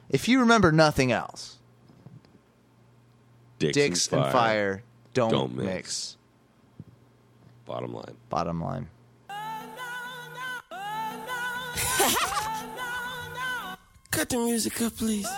If you remember nothing else, Dicks and fire don't mix. Bottom line. Bottom line. Cut the music up, please.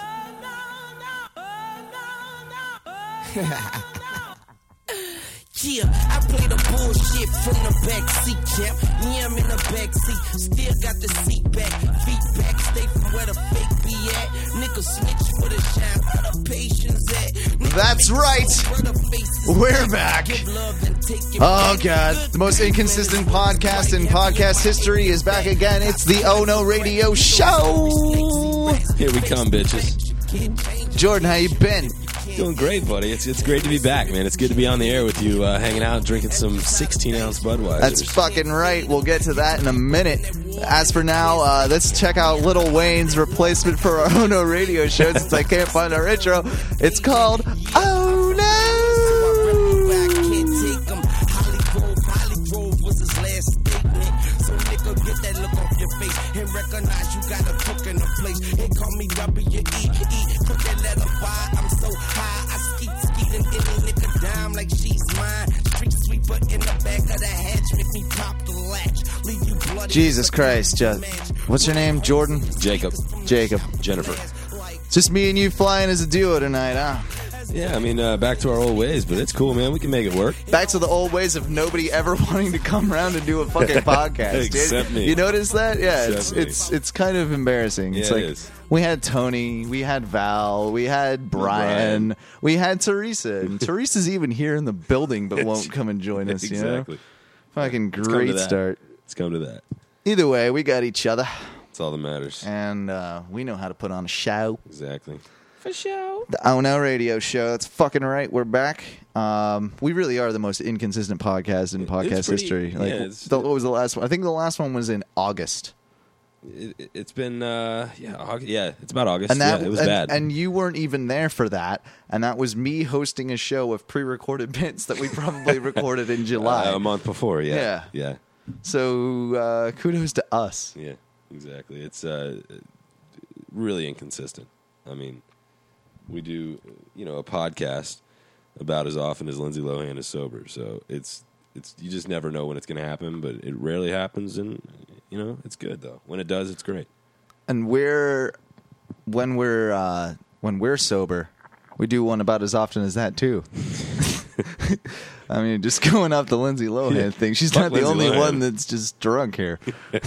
Yeah, I play the bullshit from the back seat, champ. Yeah, I'm in the back seat, still got the seat back, feet back, stay from where the fake be at. Niggas snitch for the shine, where the patience at. That's right. We're back. Oh, God. The most inconsistent podcast in podcast history is back again. It's the Oh No Radio Show. Here we come, bitches. Jordan, how you been? Doing great, buddy. It's great to be back, man. It's good to be on the air with you, hanging out, drinking some 16-ounce Budweiser. That's fucking right. We'll get to that in a minute. As for now, let's check out Lil Wayne's replacement for our Oh No Radio Show since I can't find our intro. It's called Oh No! And recognize you got a cook in the place. They call me W.E.E. Put that letter by. I'm so high. I skeet and any nigga dime like she's mine. Street sweeper in the back of the hatch. Make me pop the latch. Leave you bloody. Jesus Christ, what's your name? Jordan? Jacob. Jennifer. Just me and you flying as a duo tonight, huh? Yeah, I mean, back to our old ways, but it's cool, man. We can make it work. Back to the old ways of nobody ever wanting to come around and do a fucking podcast. Except me. You notice that? Yeah, Except it's kind of embarrassing. Yeah, it's like it is. we had Tony, we had Val, we had Brian, we had Teresa, and Teresa's even here in the building but won't come and join us. Exactly. You know? Fucking great start. Let's come to that. Either way, we got each other, That's all that matters. and we know how to put on a show. Exactly. For sure. The Oh No Radio Show. That's fucking right. We're back. We really are the most inconsistent podcast in podcast history. Like, what was the last one? I think the last one was in August. It's been, it's about August. And that, it was bad. And you weren't even there for that. And that was me hosting a show of pre-recorded bits that we probably recorded in July. A month before, yeah. So kudos to us. Yeah, exactly. It's really inconsistent. I mean, we do, a podcast about as often as Lindsay Lohan is sober. So it's you just never know when it's going to happen, but it rarely happens, and it's good though. When it does, it's great. And when we're sober, we do one about as often as that too. I mean, just going off the Lindsay Lohan thing, she's not the only one that's just drunk here.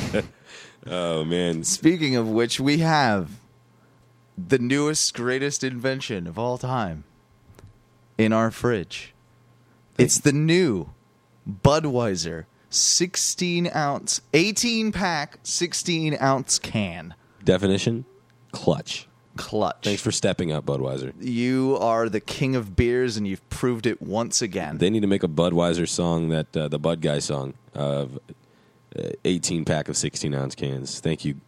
Oh man! Speaking of which, we have the newest, greatest invention of all time in our fridge. It's the new Budweiser 16-ounce, 18-pack, 16-ounce can. Definition: clutch. Clutch. Thanks for stepping up, Budweiser. You are the king of beers, and you've proved it once again. They need to make a Budweiser song, that the Bud Guy song of 18-pack of 16-ounce cans. Thank you,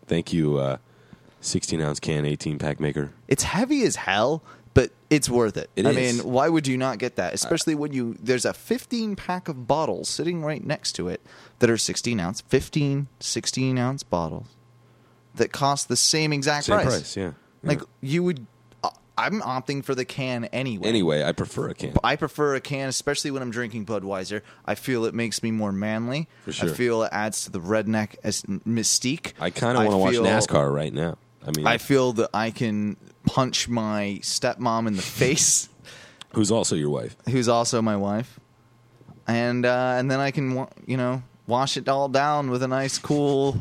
16-ounce can, 18-pack maker. It's heavy as hell, but it's worth it. I mean, why would you not get that? Especially when there's a 15-pack of bottles sitting right next to it that are 16-ounce, 16-ounce bottles that cost the same exact price. Same price, yeah. Like, you would... I'm opting for the can anyway. Anyway, I prefer a can. I prefer a can, especially when I'm drinking Budweiser. I feel it makes me more manly. For sure. I feel it adds to the redneck mystique. I kind of want to watch NASCAR right now. I feel that I can punch my stepmom in the face. Who's also your wife. Who's also my wife. And then I can, wash it all down with a nice, cool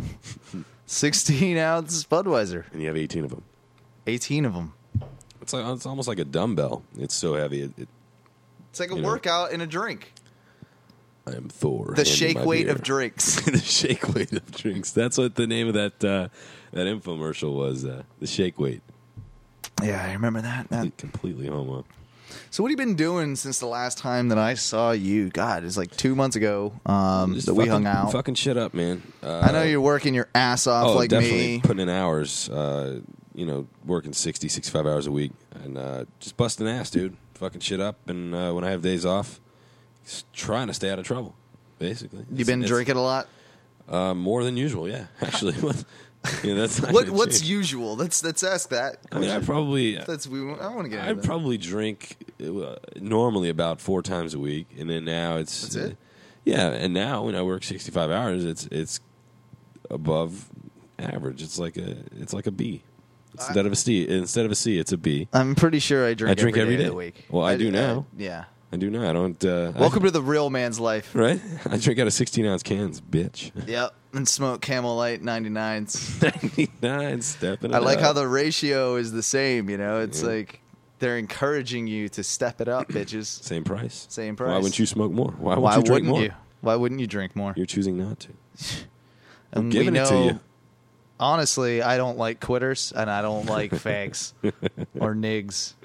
16-ounce Budweiser. And you have 18 of them. 18 of them. It's almost like a dumbbell. It's so heavy. It's like a workout in a drink. I am Thor. The shake weight of drinks. The shake weight of drinks. That's what the name of that infomercial was. The shake weight. Yeah, I remember that. Completely homo. So what have you been doing since the last time that I saw you? God, it's like 2 months ago that we hung out. Fucking shit up, man. I know you're working your ass off like definitely me. Putting in hours. Working 60, 65 hours a week. And just busting ass, dude. Fucking shit up. And when I have days off, just trying to stay out of trouble, basically. You been drinking a lot? More than usual, yeah. Actually, That's not What's change. usual? Let's ask that. I mean, I want to get. I probably drink normally about 4 times a week, and then now it's That's it? Yeah, and now when I work 65 hours, it's above average. It's like a B. Instead of a C, it's a B. I'm pretty sure I drink every day of the week. Well, I do now. Yeah. I do not. I don't. Welcome to the real man's life. Right? I drink out of 16-ounce cans, bitch. Yep. And smoke Camel Light 99s. 99, stepping it I like up. how the ratio is the same. It's like they're encouraging you to step it up, bitches. Same price. Same price. Why wouldn't you smoke more? Why Why would you drink wouldn't more? you? Why wouldn't you drink more? You're choosing not to. And giving it to you. Honestly, I don't like quitters, and I don't like fags or nigs.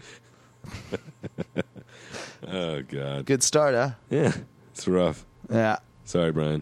Oh, God. Good start, huh? Yeah, it's rough. Yeah. Sorry, Brian.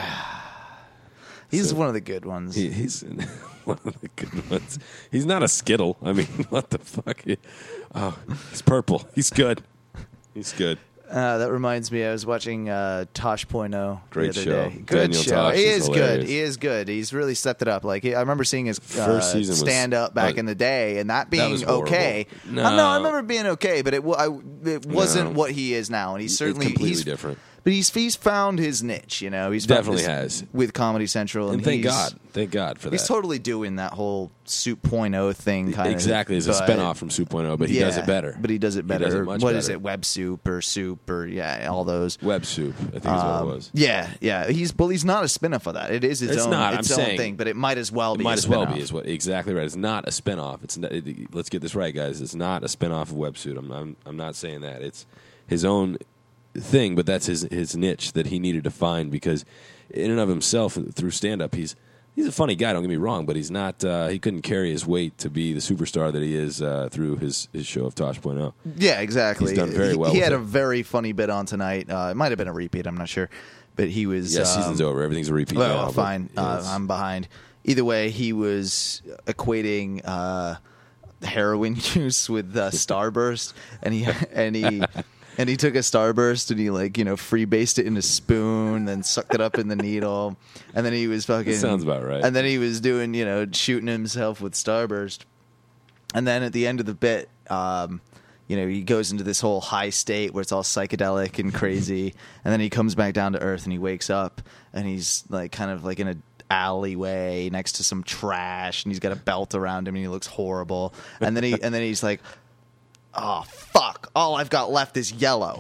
He's one of the good ones. He's one of the good ones. He's not a Skittle. I mean, what the fuck? Oh, he's purple. He's good. He's good. That reminds me, I was watching Tosh.0 Great the other show. day. Good Daniel show. Tosh He is is hilarious. good. He is good. He's really stepped it up. Like I remember seeing his First season was- stand-up back in the day, and that being was horrible. okay. No. I remember it being okay, but it wasn't what he is now, and he's certainly it's completely he's different. But he's found his niche. He's found Definitely his- has. with Comedy Central, And thank God for that. He's totally doing that whole Soup.0 thing, kind of. Exactly, as a spinoff from Soup.0, but he does it better. But he does it better. He does it much What better. is it? Web Soup or Soup or all those. Web Soup, I think is what it was. Yeah. He's not a spinoff of that. It is its It's own, not, its I'm own saying- thing, but it might as well It be. might a as well spinoff. be. Is what exactly right. It's not a spinoff. It's not, let's get this right, guys. It's not a spinoff of Web Soup. I'm not saying that. It's his own thing, but that's his niche that he needed to find because in and of himself through stand up he's a funny guy, don't get me wrong, but he's not he couldn't carry his weight to be the superstar that he is through his show of Tosh.0. Yeah, exactly. He's done very well He with had it. a very funny bit on tonight. It might have been a repeat. I'm not sure, but he was. Yeah, season's over. Everything's a repeat Well, now. but fine. yes. I'm behind. Either way, he was equating heroin use with Starburst, and he took a Starburst and he freebased it in a spoon, then sucked it up in the needle, and then he was fucking. That sounds about right. And then he was doing shooting himself with Starburst, and then at the end of the bit, he goes into this whole high state where it's all psychedelic and crazy, and then he comes back down to earth and he wakes up and he's kind of in a alleyway next to some trash, and he's got a belt around him and he looks horrible, and then he's like, oh fuck, all I've got left is yellow.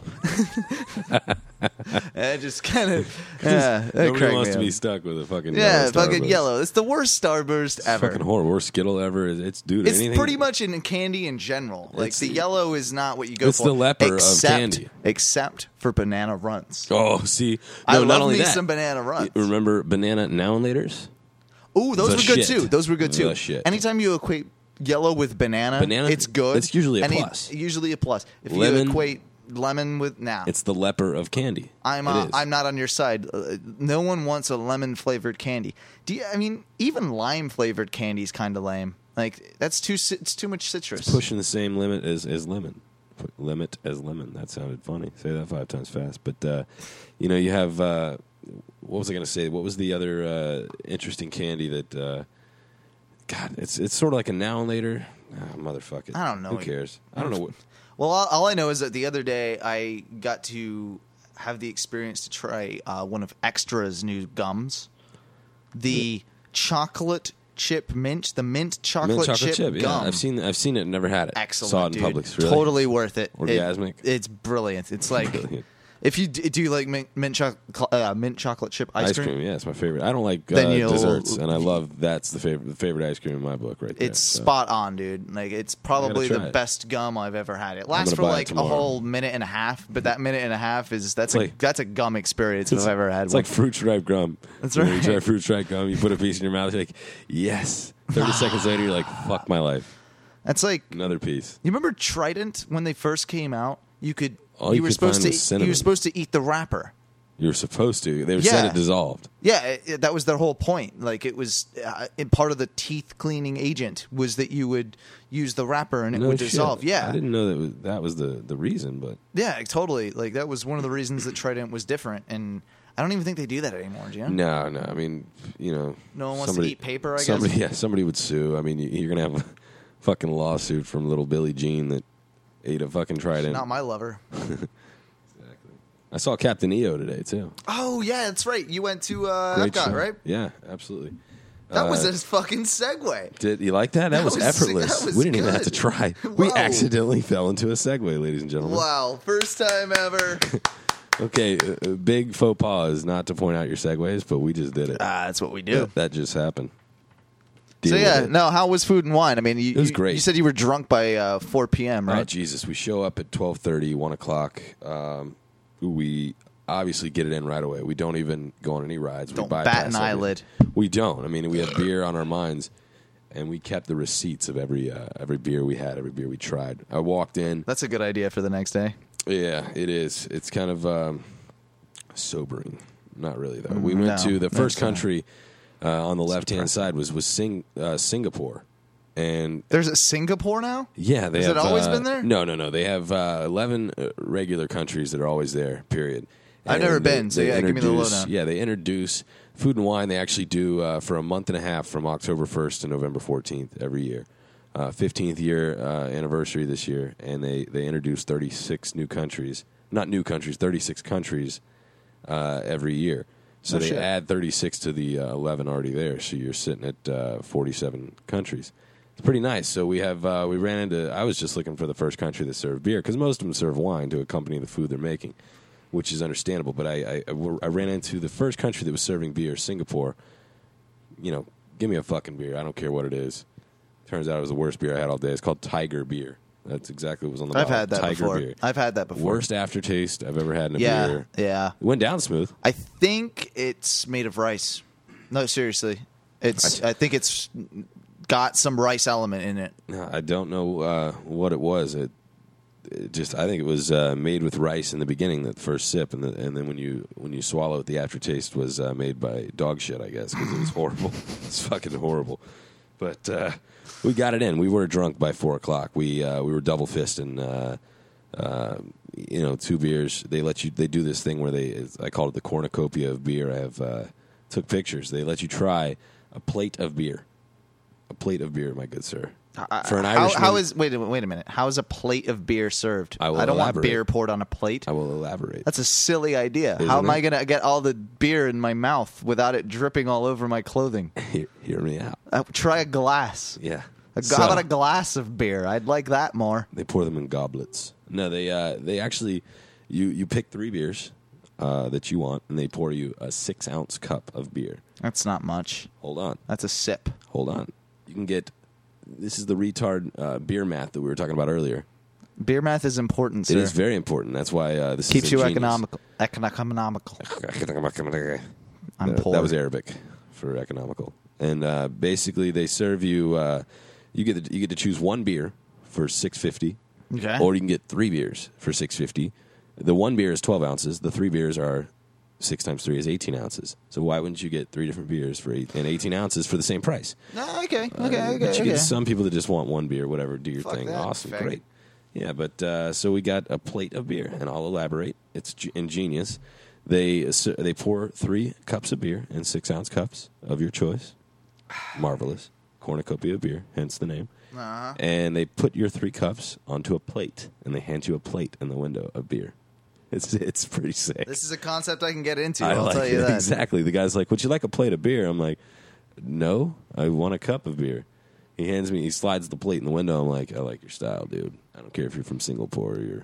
And it just kind of Nobody wants to be stuck with a fucking yellow fucking Starburst. yellow. It's the worst Starburst It's ever. fucking horrible. Worst Skittle ever. It's anything. Pretty much in candy in general. The yellow is not what you go It's for. the leper of candy. Except for Banana Runs. Oh, see, I no, love not only me that. some Banana Runs. Remember Banana Now-and-Laters? Ooh, those The were good shit. too. Those were good too. The shit. Anytime you equate yellow with banana, it's good. it's usually a And plus. Usually a plus. If Lemon. you equate lemon with It's the leper of candy. I'm It is. not on your side. No one wants a lemon flavored candy. Even lime flavored candy is kind of lame. That's it's too much citrus. pushing the same limit as lemon. Limit as lemon. That sounded funny. Say that 5 times fast. But you have what was I going to say? What was the other interesting candy that? God, it's sort of like a now and later. Oh, motherfucker. I don't know. Who cares? I don't know what. Well, all I know is that the other day I got to have the experience to try one of Extra's new gums, the chocolate chip mint, the mint chocolate chip Yeah, gum. I've seen it. Never had it. Excellent, Saw it in dude. Publix. Really? Totally worth it. Orgasmic? It's brilliant. It's like Brilliant. if you do you like mint chocolate chip ice cream? Yeah, it's my favorite. I don't like Then you'll- desserts, and I love that's the favorite ice cream in my book right there. It's So. spot on, dude. It's probably try the it. best gum I've ever had. It lasts gonna for buy it a tomorrow. whole minute and a half, but that minute and a half that's a gum experience if I've ever had It's one. like fruit stripe gum. That's When right. You try fruit stripe gum, you put a piece in your mouth, you're like, yes. 30 seconds later, you're like, fuck my life. That's like Another piece. you remember Trident when they first came out? You All you were could supposed find to was cinnamon. you were supposed to eat the wrapper. You're supposed to. They Yeah. said it dissolved. Yeah, that was their whole point. It was part of the teeth cleaning agent was that you would use the wrapper and it No would shit. dissolve. Yeah, I didn't know that was the reason, but yeah, totally. That was one of the reasons that Trident was different. And I don't even think they do that anymore, do you? No. I mean, No one wants to eat paper, I guess? Somebody would sue. I mean, you're going to have a fucking lawsuit from little Billie Jean that ate a fucking trident. Not my lover. Exactly. I saw Captain EO today, too. Oh, yeah, that's right. You went to Great Epcot, show. right? Yeah, absolutely. That was a fucking segue. Did you like that? That was effortless. that was We didn't even have to good. try. We Whoa. accidentally fell into a segue, ladies and gentlemen. Wow, first time ever. Okay, big faux pas is not to point out your segues, but we just did it. That's what we do. That just happened. So Deal yeah, with it. no, how was Food and Wine? I mean, it was great. You said you were drunk by 4 p.m., Oh, right? Jesus. We show up at 12:30, 1 o'clock. We obviously get it in right away. We don't even go on any rides. Don't we bypass bat an everything. eyelid. We don't. I mean, we have beer on our minds, and we kept the receipts of every beer we had, every beer we tried. I walked in. That's a good idea for the next day. Yeah, it is. It's kind of sobering. Not really, though. We went No, to the first it's not. country on the left-hand side was Singapore. And There's a Singapore now? yeah, they Has have it always been there? No. They have 11 regular countries that are always there, period. I've never been, so yeah, give me the introduce- lowdown. Yeah, they introduce Food and Wine. They actually do for a month and a half from October 1st to November 14th every year. 15th year anniversary this year, and they introduce 36 new countries. Not new countries, 36 countries every year. So Oh, they shit. add 36 to the 11 already there. So you're sitting at 47 countries. It's pretty nice. So we ran into. I was just looking for the first country that served beer because most of them serve wine to accompany the food they're making, which is understandable. But I ran into the first country that was serving beer, Singapore. Give me a fucking beer. I don't care what it is. Turns out it was the worst beer I had all day. It's called Tiger Beer. That's exactly what was on the I've bottle. had that Tiger before. Beer. I've had that before. Worst aftertaste I've ever had in a Yeah, beer. yeah. It went down smooth. I think it's made of rice. No, seriously. I think it's got some rice element in it. No, I don't know what it was. It just I think it was made with rice in the beginning, that first sip, and then when you swallow it, the aftertaste was made by dog shit, I guess, because it was horrible. It's fucking horrible. But we got it in. We were drunk by 4 o'clock. We were double fisting. 2 beers. They do this thing where I call it the cornucopia of beer. I have took pictures. They let you try a plate of beer. A plate of beer, my good sir. For an Irishman, How is wait a minute? How is a plate of beer served? I will don't want elaborate. beer poured on a plate. I will elaborate. That's a silly idea. Isn't How am it? I going to get all the beer in my mouth without it dripping all over my clothing? Hear me out. Try a glass. Yeah. How about a glass of beer? I'd like that more. They pour them in goblets. No, they actually you pick 3 beers that you want, and they pour you a 6-ounce cup of beer. That's not much. Hold on. That's a sip. Hold on. You can get. This is the retard beer math that we were talking about earlier. Beer math is important, sir. It is very important. That's why this Keeps is you ingenious. economical. I'm That poor. was Arabic for economical. And basically, they serve you. You get to choose 1 beer for $6.50, Okay. or you can get 3 beers for $6.50. The 1 beer is 12 ounces. The 3 beers are 6 times 3 is 18 ounces. So why wouldn't you get 3 different beers for 18 ounces for the same price? Okay. But you get some people that just want 1 beer, whatever. Do your Fuck thing. that, Awesome, faggot. great. Yeah, but so we got a plate of beer, and I'll elaborate. It's ingenious. They pour 3 cups of beer in 6-ounce cups of your choice. Marvelous. Cornucopia of beer, hence the name. Uh-huh. And they put your 3 cups onto a plate, and they hand you a plate in the window of beer. It's pretty sick. This is a concept I can get into. I I'll like tell you it. that. Exactly. The guy's like, "Would you like a plate of beer?" I'm like, "No, I want a cup of beer." He slides the plate in the window. I'm like, "I like your style, dude. I don't care if you're from Singapore or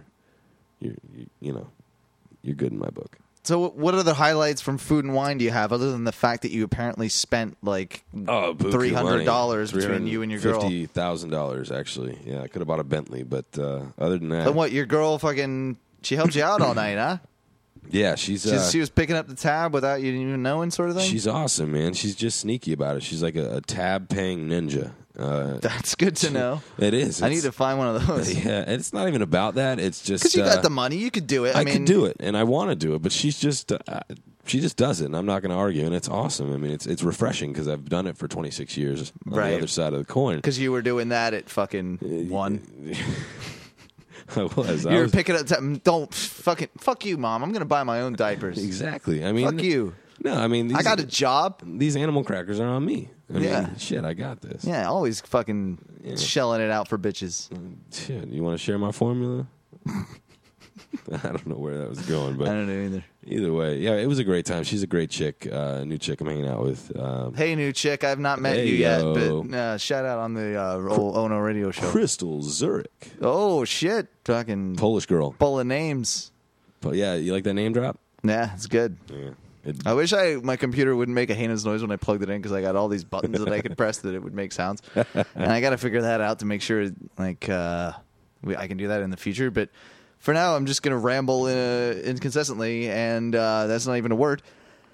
you're good in my book." So, what other highlights from Food and Wine do you have, other than the fact that you apparently spent like $300 between you and your girl? $50,000 actually. Yeah, I could have bought a Bentley, but other than that, And what, your girl fucking, she helped you out all night, huh? yeah, she's She was picking up the tab without you even knowing, sort of thing? she's awesome, man. She's just sneaky about it. She's like a tab paying ninja. That's good to know. It is. I need to find one of those. Yeah, it's not even about that. It's just Because you got the money, you could do it. I mean, could do it, and I want to do it, but she just does it, and I'm not going to argue, and it's awesome. I mean, it's refreshing because I've done it for 26 years on Right. the other side of the coin. Because you were doing that at fucking 1. I was. You're picking up. Don't fuck you, Mom. I'm gonna buy my own diapers. Exactly. I mean, Fuck you. No, I mean, I got a job. These animal crackers are on me. I mean, shit, I got this. Yeah, always fucking shelling it out for bitches. Shit, you want to share my formula? I don't know where that was going, but I don't know either. Either way, yeah, it was a great time. She's a great chick, new chick I'm hanging out with. Hey, new chick, I've not met you yet, but shout out on the Ono Radio Show. Crystal Zurich. Oh, shit. Fucking Polish girl. Full of names. But yeah, you like that name drop? Yeah, it's good. Yeah. I wish my computer wouldn't make a heinous noise when I plugged it in because I got all these buttons that I could press that it would make sounds. And I got to figure that out to make sure I can do that in the future. But for now, I'm just going to ramble inconsistently, and that's not even a word.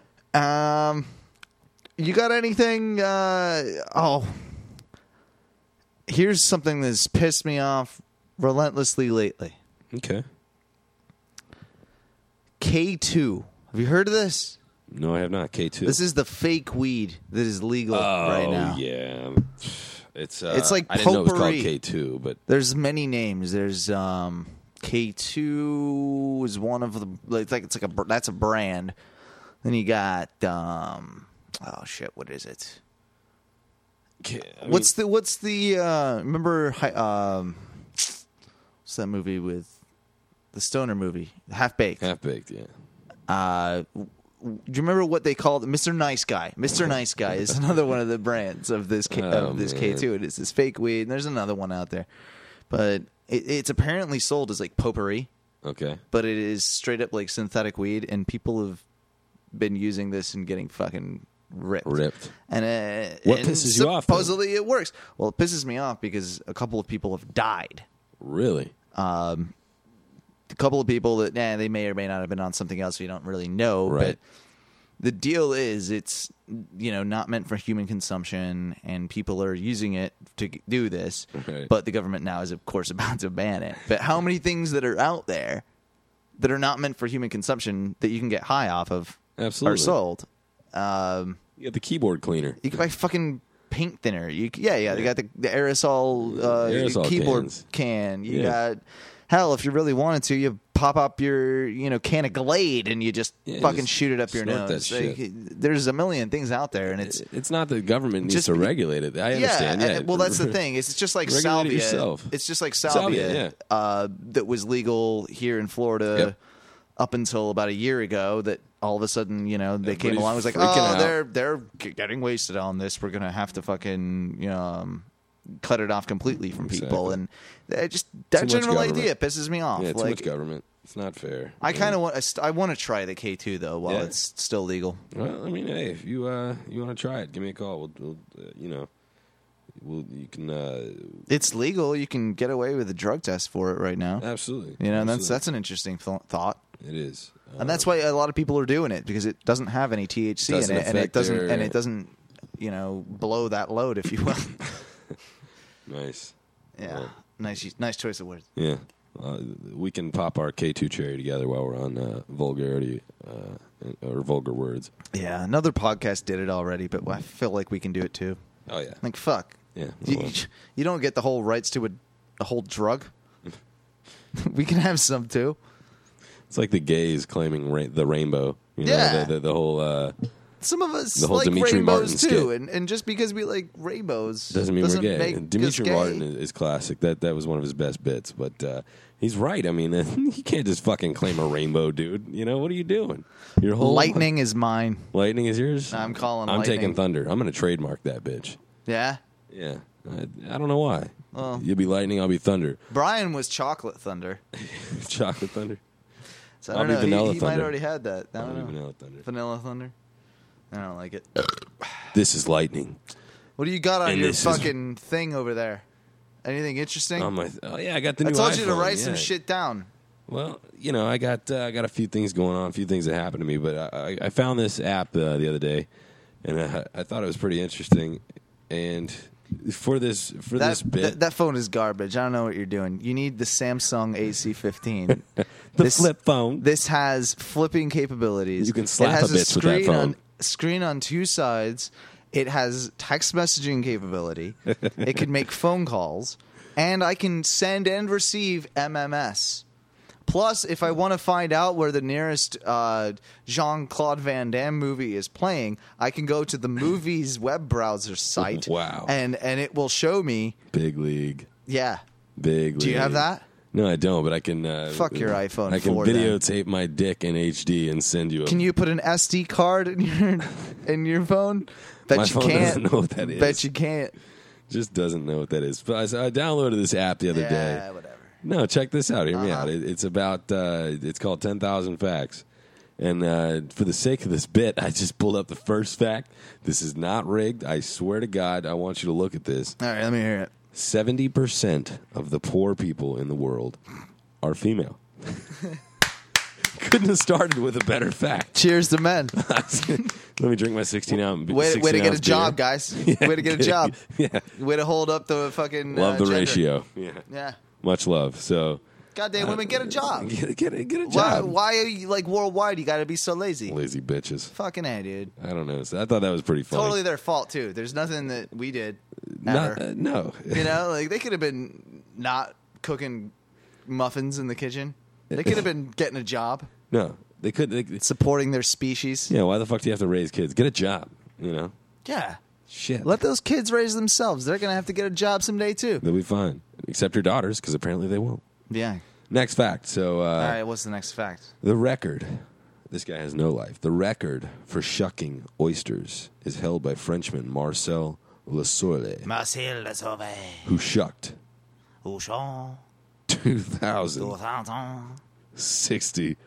You got anything? Here's something that's pissed me off relentlessly lately. Okay. K2. Have you heard of this? No, I have not. K2. This is the fake weed that is legal right now. Oh, yeah. It's like I didn't know it was called potpourri. K2, but There's many names. There's K2 is one of the that's a brand. Then you got what is it? What's the remember what's that movie with the stoner movie? Half Baked. Half Baked, yeah. Do you remember what they called Mr. Nice Guy? Mr. Nice Guy is another one of the brands of this K2. It is this fake weed, and there's another one out there, but it's apparently sold as like potpourri. Okay, but it is straight up like synthetic weed, and people have been using this and getting fucking ripped. And what pisses you off? Supposedly it works. Well, it pisses me off because a couple of people have died. Really? A couple of people that they may or may not have been on something else, so you don't really know. Right. But the deal is, it's not meant for human consumption, and people are using it to do this. Right. But the government now is, of course, about to ban it. But how many things that are out there that are not meant for human consumption that you can get high off of Absolutely. are sold? You got the keyboard cleaner. You can buy fucking paint thinner. They got the aerosol, keyboard cans. can. You got. Hell, if you really wanted to, you pop up your can of Glade and you just fucking shoot it up your snort nose. that shit. There's a million things out there, and it's not the government needs to regulate it. I understand. Yeah, well, that's the thing. It's just like regulate salvia. It yourself. It's just like salvia, that was legal here in Florida up until about a year ago. That all of a sudden, they came along. It was like, they're getting wasted on this. We're gonna have to fucking cut it off completely from people, and that general idea pisses me off. Yeah, too much government. It's not fair. I kind of want. I want to try the K2 though while it's still legal. Well, I mean, hey, if you want to try it, give me a call. You can. It's legal. You can get away with a drug test for it right now. Absolutely. And that's an interesting thought. It is, and that's why a lot of people are doing it, because it doesn't have any THC in it, and it doesn't blow that load, if you will. Nice. Yeah. Well, nice choice of words. Yeah. We can pop our K2 cherry together while we're on vulgarity or vulgar words. Yeah. Another podcast did it already, but I feel like we can do it too. Oh, yeah. Like, fuck. Yeah. You don't get the whole rights to a whole drug. We can have some too. It's like the gays claiming the rainbow. The whole... Some of us the whole like Dimitri rainbows Martin too, skit. and just because we like rainbows doesn't mean we're gay. Make Dimitri us gay. Martin is classic. That was one of his best bits. But he's right. I mean, you can't just fucking claim a rainbow, dude. What are you doing? Your whole lightning is mine. Lightning is yours. I'm calling. I'm lightning. taking thunder. I'm going to trademark that bitch. Yeah. Yeah. I don't know why. Well, you'll be lightning. I'll be thunder. Brian was chocolate thunder. Chocolate thunder. So I don't know. Vanilla he thunder. might already had that. I don't know. Vanilla thunder. Vanilla thunder. I don't like it. This is lightning. What do you got on your fucking thing over there? Anything interesting? I got the new iPhone. I told you to write some shit down. Well, I got a few things going on, a few things that happened to me, but I found this app the other day, and I thought it was pretty interesting. And for this bit, that phone is garbage. I don't know what you're doing. You need the Samsung AC15. The flip phone. This has flipping capabilities. You can slap a bitch with that phone. Screen on two sides. It has text messaging capability. It can make phone calls. and I can send and receive MMS. Plus, if I want to find out where the nearest Jean-Claude Van Damme movie is playing, I can go to the movie's web browser site. Wow. And it will show me. Big league. Yeah. Big league. Do you have that? No, I don't, but I can... Fuck your iPhone I can 4 then. videotape my dick in HD and send you a... Can you put an SD card in your phone? Bet My you phone can't. doesn't know what that is. Bet you can't. Just doesn't know what that is. But I downloaded this app the other day. Yeah, whatever. No, check this out. Hear me out. It's about... it's called 10,000 Facts. And for the sake of this bit, I just pulled up the first fact. This is not rigged. I swear to God, I want you to look at this. All right, let me hear it. 70% of the poor people in the world are female. Couldn't have started with a better fact. Cheers to men. Let me drink my 16-ounce Way to get a job, beer. guys. Way to get a job. Yeah. Way to hold up the fucking Love the gender. ratio. Yeah. Yeah. Much love. So Goddamn women, get a job. Get a Why, job. why are you, like, worldwide, you got to be so lazy? Lazy bitches. Fucking A, dude. I don't know. So I thought that was pretty funny. Totally their fault, too. There's nothing that we did ever. No. You know, like, they could have been not cooking muffins in the kitchen. They could have been getting a job, No. They couldn't. supporting their species. Yeah, why the fuck do you have to raise kids? Get a job, you know? Yeah. Shit. Let those kids raise themselves. They're going to have to get a job someday, too. They'll be fine. Except your daughters, because apparently they won't. Yeah. Next fact. So, All right, what's the next fact? the record. This guy has no life. The record for shucking oysters is held by Frenchman Marcel Le Marcel Le Sauvé, who shucked Auchan, 2,064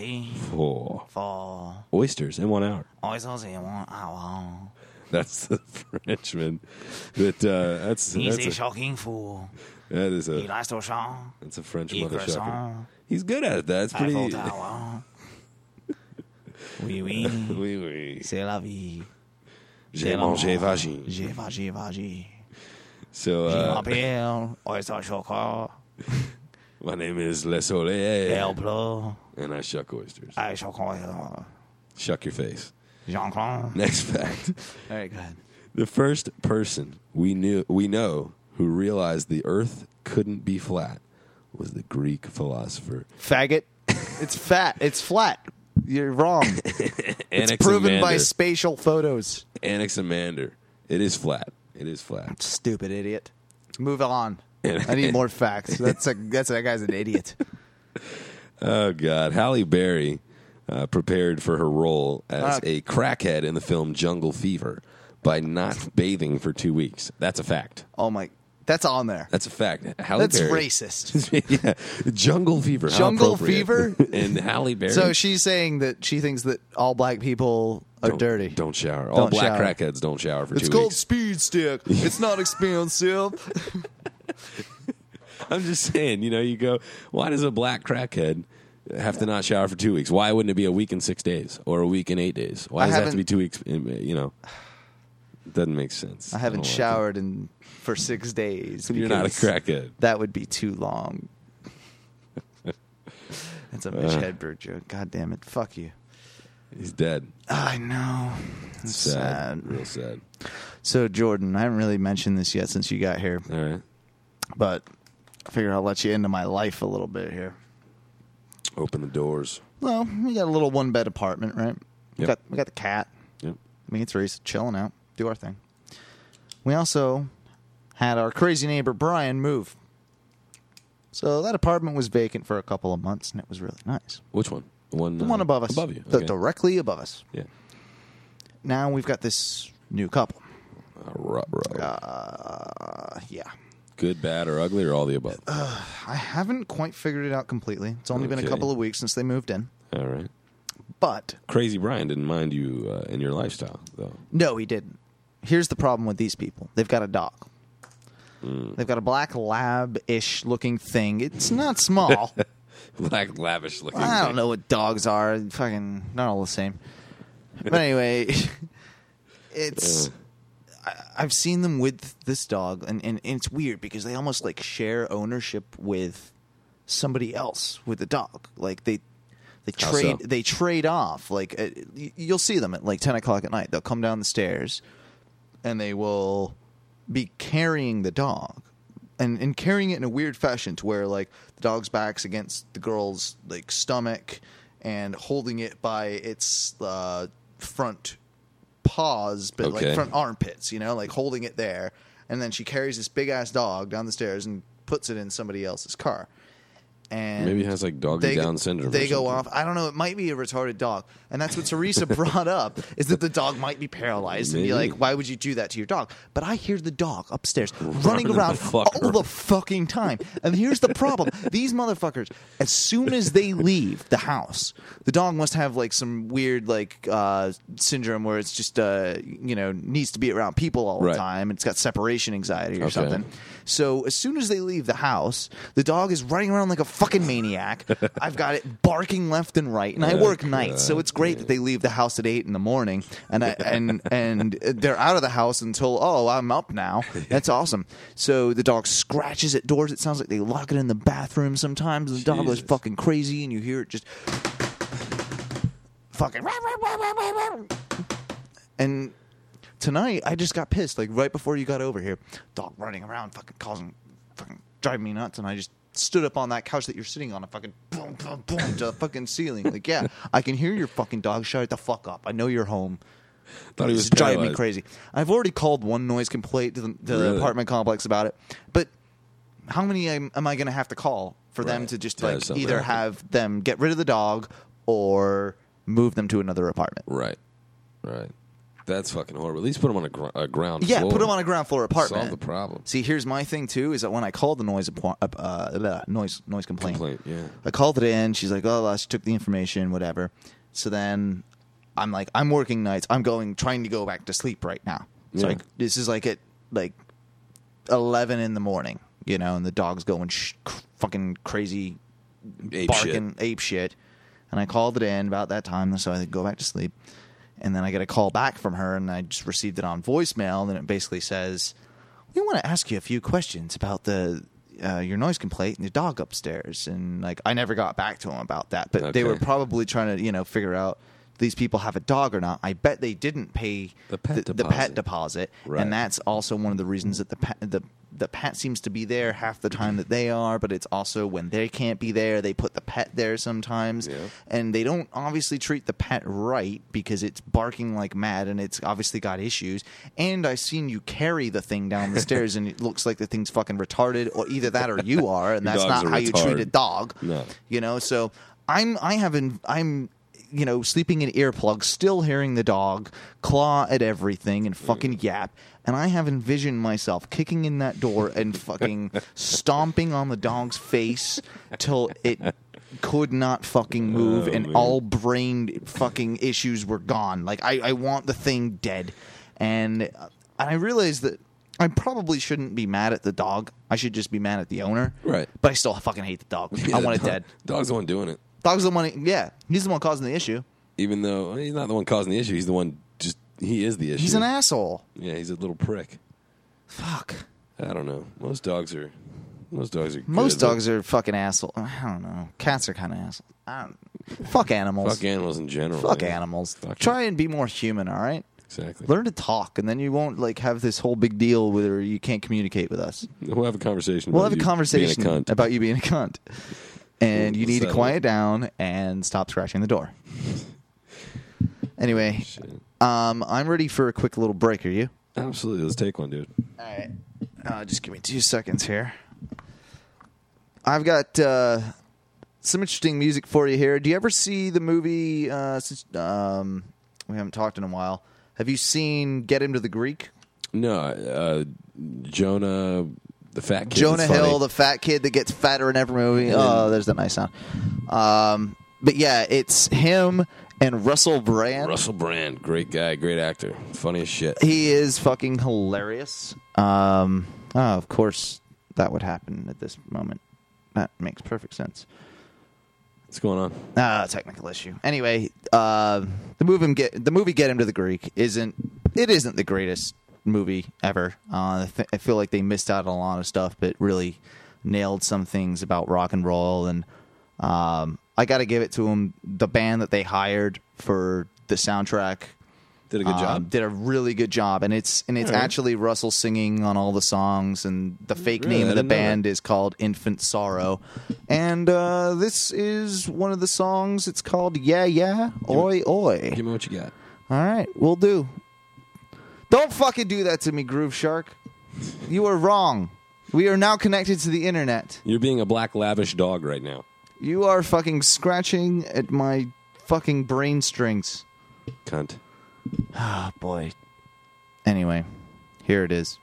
for oysters in 1 hour. oysters in 1 hour. That's the Frenchman. That's He's a a, shocking fool. that is He a likes to shout. that's a French Eat mother shucker. croissant. He's good at it. That's Eiffel pretty. Tower. Oui, oui. Oui, oui. C'est la vie. J'ai mangé vagine. J'ai vagi. So Je m'appelle Oyster Chocolat. my name is Le Soleil, El Bleu. and I shuck oysters. I Chocolat. Shuck your face. Jean-Claude. Next fact. All right, go ahead. The first person we know who realized the Earth couldn't be flat was the Greek philosopher Faggot. It's fat. It's flat. You're wrong. It's proven by spatial photos. Anaximander. It is flat. It is flat. Stupid idiot. Move on. I need more facts. That guy's an idiot. Oh God, Halle Berry prepared for her role as a crackhead in the film Jungle Fever by not bathing for 2 weeks. That's a fact. Oh my, that's on there. That's a fact. Halle That's Berry. racist. Yeah, Jungle Fever. How Jungle appropriate. Fever? And Halle Berry. So she's saying that she thinks that all black people are dirty. Don't shower. All black shower. crackheads don't shower for 2 It's weeks. called Speed Stick. It's not expensive. I'm just saying, you go, why does a black crackhead have to not shower for 2 weeks? Why wouldn't it be a week and 6 days or a week and 8 days? Why does it have to be 2 weeks? It doesn't make sense. I haven't don't like showered for 6 days. it. You're not a because crackhead. That would be too long. That's a Mitch Hedberg joke. God damn it. Fuck you. He's dead. I know. It's sad. Real sad. So, Jordan, I haven't really mentioned this yet since you got here, All right. but I figured I'll let you into my life a little bit here. Open the doors. Well, we got a little one-bed apartment, right? Yep. We got the cat. Yep. Me and Therese chilling out, do our thing. We also had our crazy neighbor Brian move. So that apartment was vacant for a couple of months, and it was really nice. Which one? The one above us. Above you. The Okay. directly above us. Yeah. Now we've got this new couple. Yeah. Good, bad, or ugly, or all the above? I haven't quite figured it out completely. It's only been a Okay. couple of weeks since they moved in. All right. But Crazy Brian didn't mind you in your lifestyle, though. no, he didn't. Here's the problem with these people. They've got a dog. They've got a black lab-ish looking thing. It's not small. Black, lavish looking. I don't thing. know what dogs are. Fucking not all the same. But anyway, it's I've seen them with this dog, and it's weird because they almost like share ownership with somebody else with the dog. Like they How trade so? they trade off. Like you'll see them at like 10 o'clock at night. They'll come down the stairs, and they will be carrying the dog, and carrying it in a weird fashion to where like the dog's back's against the girl's like stomach and holding it by its front paws, but like front armpits, like holding it there. And then she carries this big ass dog down the stairs and puts it in somebody else's car. And maybe it has like doggy Down syndrome. They go off. I don't know. It might be a retarded dog, and that's what Teresa brought up: is that the dog might be paralyzed, and be like, "Why would you do that to your dog?" But I hear the dog upstairs running around all the fucking time. And here's the problem: these motherfuckers, as soon as they leave the house, the dog must have like some weird like syndrome where it's just needs to be around people all the time. It's got separation anxiety or something. So as soon as they leave the house, the dog is running around like a fucking maniac. I've got it barking left and right, and I work nights, so it's great that they leave the house at 8 a.m. and they're out of the house until I'm up now. That's awesome. So the dog scratches at doors. It sounds like they lock it in the bathroom sometimes. The dog goes fucking crazy, and you hear it just fucking. And tonight, I just got pissed, like right before you got over here. Dog running around, fucking driving me nuts, and I just stood up on that couch that you're sitting on, and fucking boom, boom, boom to the fucking ceiling. Like, yeah, I can hear your fucking dog. Shut the fuck up. I know you're home. Thought he was driving me crazy. I've already called one noise complaint to the apartment complex about it, but how many am I going to have to call for them to just like either have them get rid of the dog or move them to another apartment? Right. That's fucking horrible. At least put them on a ground floor. Yeah, put them on a ground floor apartment. Solve the problem. See, here's my thing, too, is that when I called the noise complaint, yeah. I called it in. She's like, she took the information, whatever. So then I'm like, I'm working nights. I'm trying to go back to sleep right now. So this is like at like 11 in the morning, and the dog's going fucking crazy, barking ape shit. And I called it in about that time so I could go back to sleep. And then I get a call back from her, and I just received it on voicemail, and it basically says, we want to ask you a few questions about your noise complaint and your dog upstairs. And like, I never got back to them about that, but they were probably trying to, figure out if these people have a dog or not. I bet they didn't pay the pet deposit. Right. And that's also one of the reasons that the pet seems to be there half the time that they are, but it's also when they can't be there, they put the pet there sometimes. Yeah. And they don't obviously treat the pet right because it's barking like mad and it's obviously got issues. And I've seen you carry the thing down the stairs and it looks like the thing's fucking retarded, or either that or you are, and that's not how you treat a dog. No. So I'm sleeping in earplugs, still hearing the dog claw at everything and fucking yap. And I have envisioned myself kicking in that door and fucking stomping on the dog's face till it could not fucking move and all brain fucking issues were gone. Like, I want the thing dead. And I realized that I probably shouldn't be mad at the dog. I should just be mad at the owner. Right. But I still fucking hate the dog. I want it dead. Dog's the one doing it. Dog's the one, he's the one causing the issue. Even though he's not the one causing the issue, he's the one he is the issue. He's an asshole. Yeah, he's a little prick. Fuck. I don't know. Most dogs are good. Most dogs are fucking assholes. I don't know. Cats are kind of assholes. Fuck animals. Fuck animals in general. Fuck animals. Try and be more human, all right? Exactly. Learn to talk, and then you won't have this whole big deal where you can't communicate with us. We'll have a conversation. We'll have a conversation about you being a cunt. And you need to quiet down and stop scratching the door. Anyway, I'm ready for a quick little break. Are you? Absolutely. Let's take one, dude. All right. Just give me 2 seconds here. I've got some interesting music for you here. Do you ever see the movie, since we haven't talked in a while, have you seen Get Him to the Greek? No. Jonah... The fat kid. Jonah Hill, the fat kid that gets fatter in every movie. Oh, there's that nice sound. But yeah, it's him and Russell Brand. Russell Brand, great guy, great actor, funny as shit. He is fucking hilarious. Of course, that would happen at this moment. That makes perfect sense. What's going on? Technical issue. Anyway, the movie Get Him to the Greek isn't the greatest movie ever. I feel like they missed out on a lot of stuff, but really nailed some things about rock and roll. And I got to give it to them. The band that they hired for the soundtrack Did a good job. Did a really good job, and it's actually Russell singing on all the songs, and the fake name of the band is called Infant Sorrow, and this is one of the songs. It's called Yeah Yeah Oi Oi. Give me what you got. All right, we'll do. Don't fucking do that to me, Groove Shark. You are wrong. We are now connected to the internet. You're being a black lavish dog right now. You are fucking scratching at my fucking brain strings. Cunt. Ah, boy. Anyway, here it is.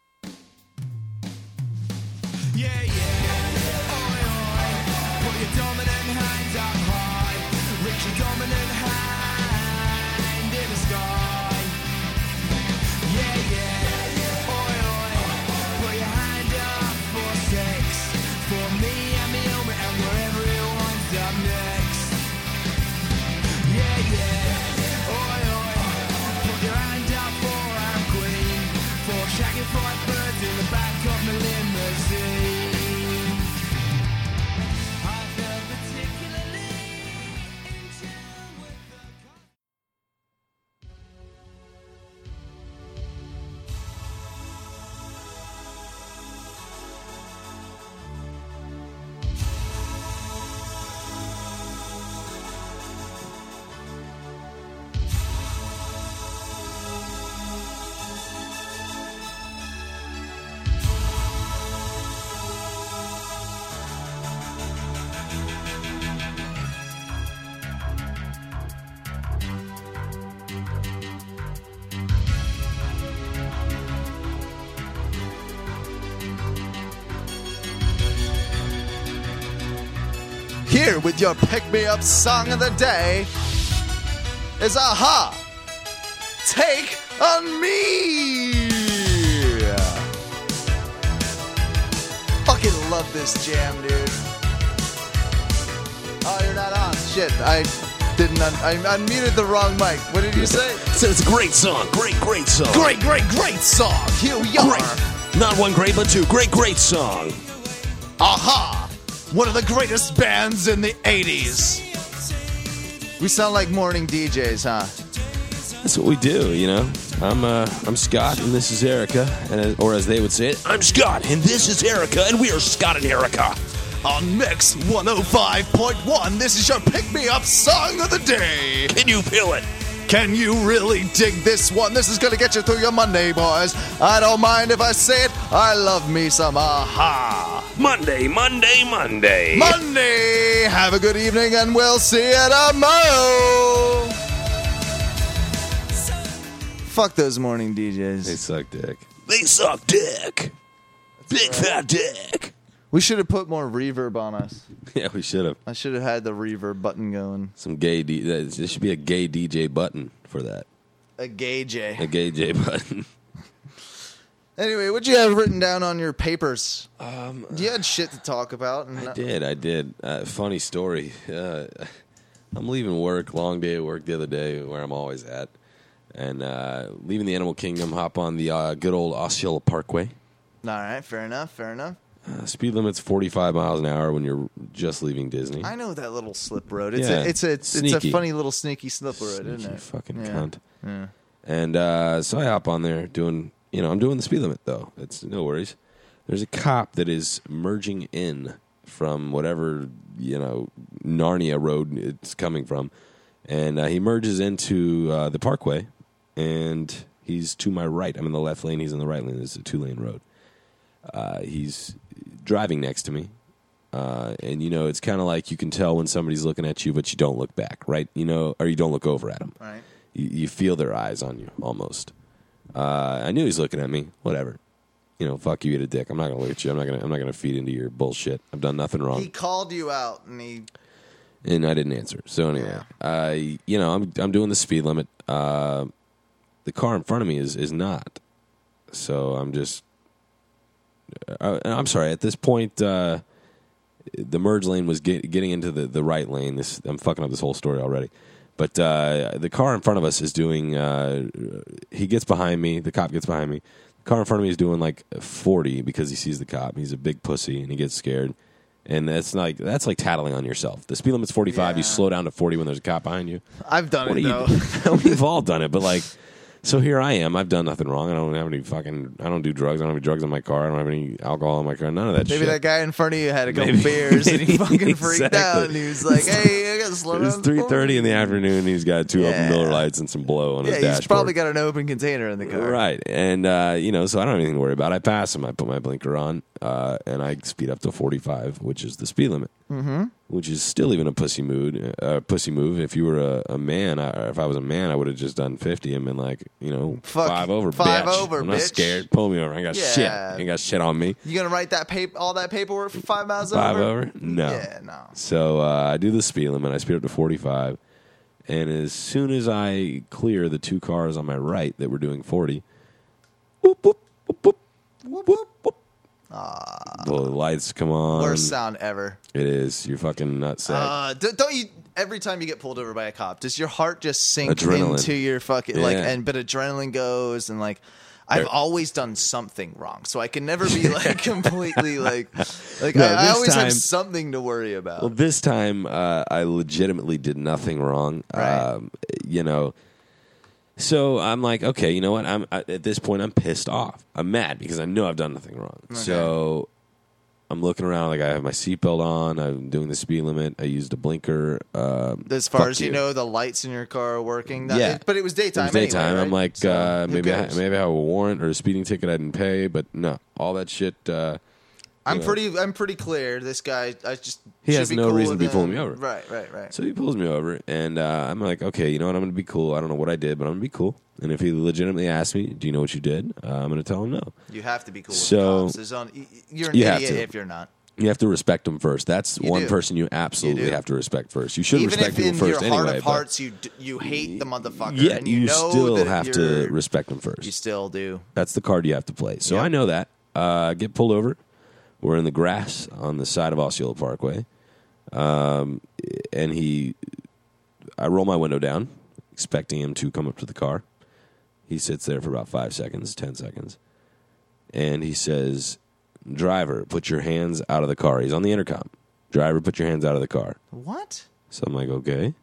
Yeah, yeah. Oi, oi. Put your dominant hands up high. Reach your dominant hand in the sky. Yeah, yeah. Oi, oi. Put your hand up for sex. For me and me own and where everyone's up next. Yeah, yeah. Oi, oi. Put your hand up for our queen. For shagging fried birds in the back of my limousine. I felt particularly in tune with the Here with your pick-me-up song of the day is Aha! Take on Me! Fucking love this jam, dude. Oh, you're not on. Shit, I unmuted the wrong mic. What did you say? So it's a great song. Great song. Great song. Here we are. Great. Not one great, but two. Great song. Aha! One of the greatest bands in the 80s. We sound like morning DJs, huh? That's what we do, you know. I'm Scott, and this is Erica, or as they would say it, I'm Scott, and this is Erica, and we are Scott and Erica. On Mix 105.1, this is your pick-me-up song of the day. Can you feel it? Can you really dig this one? This is gonna get you through your Monday, boys. I don't mind if I say it. I love me some Aha. Monday. Monday. Have a good evening, and we'll see you tomorrow. Fuck those morning DJs. They suck dick. They suck dick. Big fat dick. We should have put more reverb on us. Yeah, we should have. I should have had the reverb button going. Some gay there should be a gay DJ button for that. A gay J. A gay J button. Anyway, what'd you have written down on your papers? You had shit to talk about. And I did. Funny story. I'm leaving work, long day at work the other day, where I'm always at, and leaving the Animal Kingdom, hop on the good old Osceola Parkway. All right, fair enough. Speed limit's 45 miles an hour when you're just leaving Disney. I know that little slip road. It's Yeah, it's a sneaky. funny little sneaky slip road, isn't it? Fucking Yeah. cunt. Yeah. And so I hop on there I'm doing the speed limit, though. It's no worries. There's a cop that is merging in from whatever, Narnia road it's coming from. And he merges into the parkway, and he's to my right. I'm in the left lane. He's in the right lane. It's a 2-lane road. He's driving next to me. And, it's kind of like you can tell when somebody's looking at you, but you don't look back, right? Or you don't look over at them. Right. You feel their eyes on you, almost. I knew he was looking at me. Whatever. Fuck you, eat a dick. I'm not going to look at you. I'm not gonna feed into your bullshit. I've done nothing wrong. He called you out, and I didn't answer. So anyway, I'm doing the speed limit. The car in front of me is not. So I'm just... I'm sorry. At this point, the merge lane was getting into the right lane. I'm fucking up this whole story already. But the car in front of us is doing... he gets behind me. The cop gets behind me. The car in front of me is doing like 40 because he sees the cop. He's a big pussy, and he gets scared. And that's like tattling on yourself. The speed limit's 45. Yeah. You slow down to 40 when there's a cop behind you. I've done it, though. We've all done it, but So here I am. I've done nothing wrong. I don't have any fucking. I don't do drugs. I don't have any drugs in my car. I don't have any alcohol in my car. None of that shit. Maybe that guy in front of you had a couple beers and he fucking freaked out and he was like, "Hey, I gotta slow down." It's 3:30 in the afternoon. And he's got two open Miller Lights and some blow on his dashboard. He's probably got an open container in the car. Right. And, so I don't have anything to worry about. I pass him. I put my blinker on, and I speed up to 45, which is the speed limit, which is still even a pussy move. If you were a man, if I was a man, I would have just done 50 and been like, Fuck, 5 over, five bitch. over, I'm not bitch. scared. Pull me over. I ain't got shit. I ain't got shit on me. You gonna write all that paperwork for 5 miles 5 over? over? No. Yeah, no. So I do the speed limit. I speed up to 45. And as soon as I clear the two cars on my right that were doing 40, whoop, whoop, whoop, whoop, whoop, whoop, whoop. The lights come on. Worst sound ever. It is. You're fucking nutsack. Don't you? Every time you get pulled over by a cop, does your heart just sink Adrenaline. into your fucking but adrenaline goes and like. I've always done something wrong, so I can never be like completely like No, I this always time- have something to worry about. Well, this time I legitimately did nothing wrong. Right. So I'm like, okay, you know what? At this point, I'm pissed off. I'm mad because I know I've done nothing wrong. Okay. So I'm looking around like I have my seatbelt on. I'm doing the speed limit. I used a blinker. As far as you know, the lights in your car are working. Yeah. But it was daytime. It was daytime. Anyway, right? I'm like, So, who maybe cares? I have a warrant or a speeding ticket I didn't pay, but no, all that shit. I'm pretty clear. This guy, He should has be no cool reason to with be pulling him. me over. Right. So he pulls me over, and I'm like, okay, you know what? I'm going to be cool. I don't know what I did, but I'm going to be cool. And if he legitimately asks me, do you know what you did? I'm going to tell him no. You have to be cool So- with the cops. You're an You have idiot to. if you're not. You have to respect him first. That's You one do. person you absolutely You do. have to respect first. You should Even respect if people in first your heart anyway. of hearts you hate the motherfucker, yeah, and you know still that have to respect him first. You still do. That's the card you have to play. So Yep. I know that. Get pulled over. We're in the grass on the side of Osceola Parkway. And I roll my window down, expecting him to come up to the car. He sits there for about 5 seconds, 10 seconds. And he says, driver, put your hands out of the car. He's on the intercom. Driver, put your hands out of the car. What? So I'm like, okay.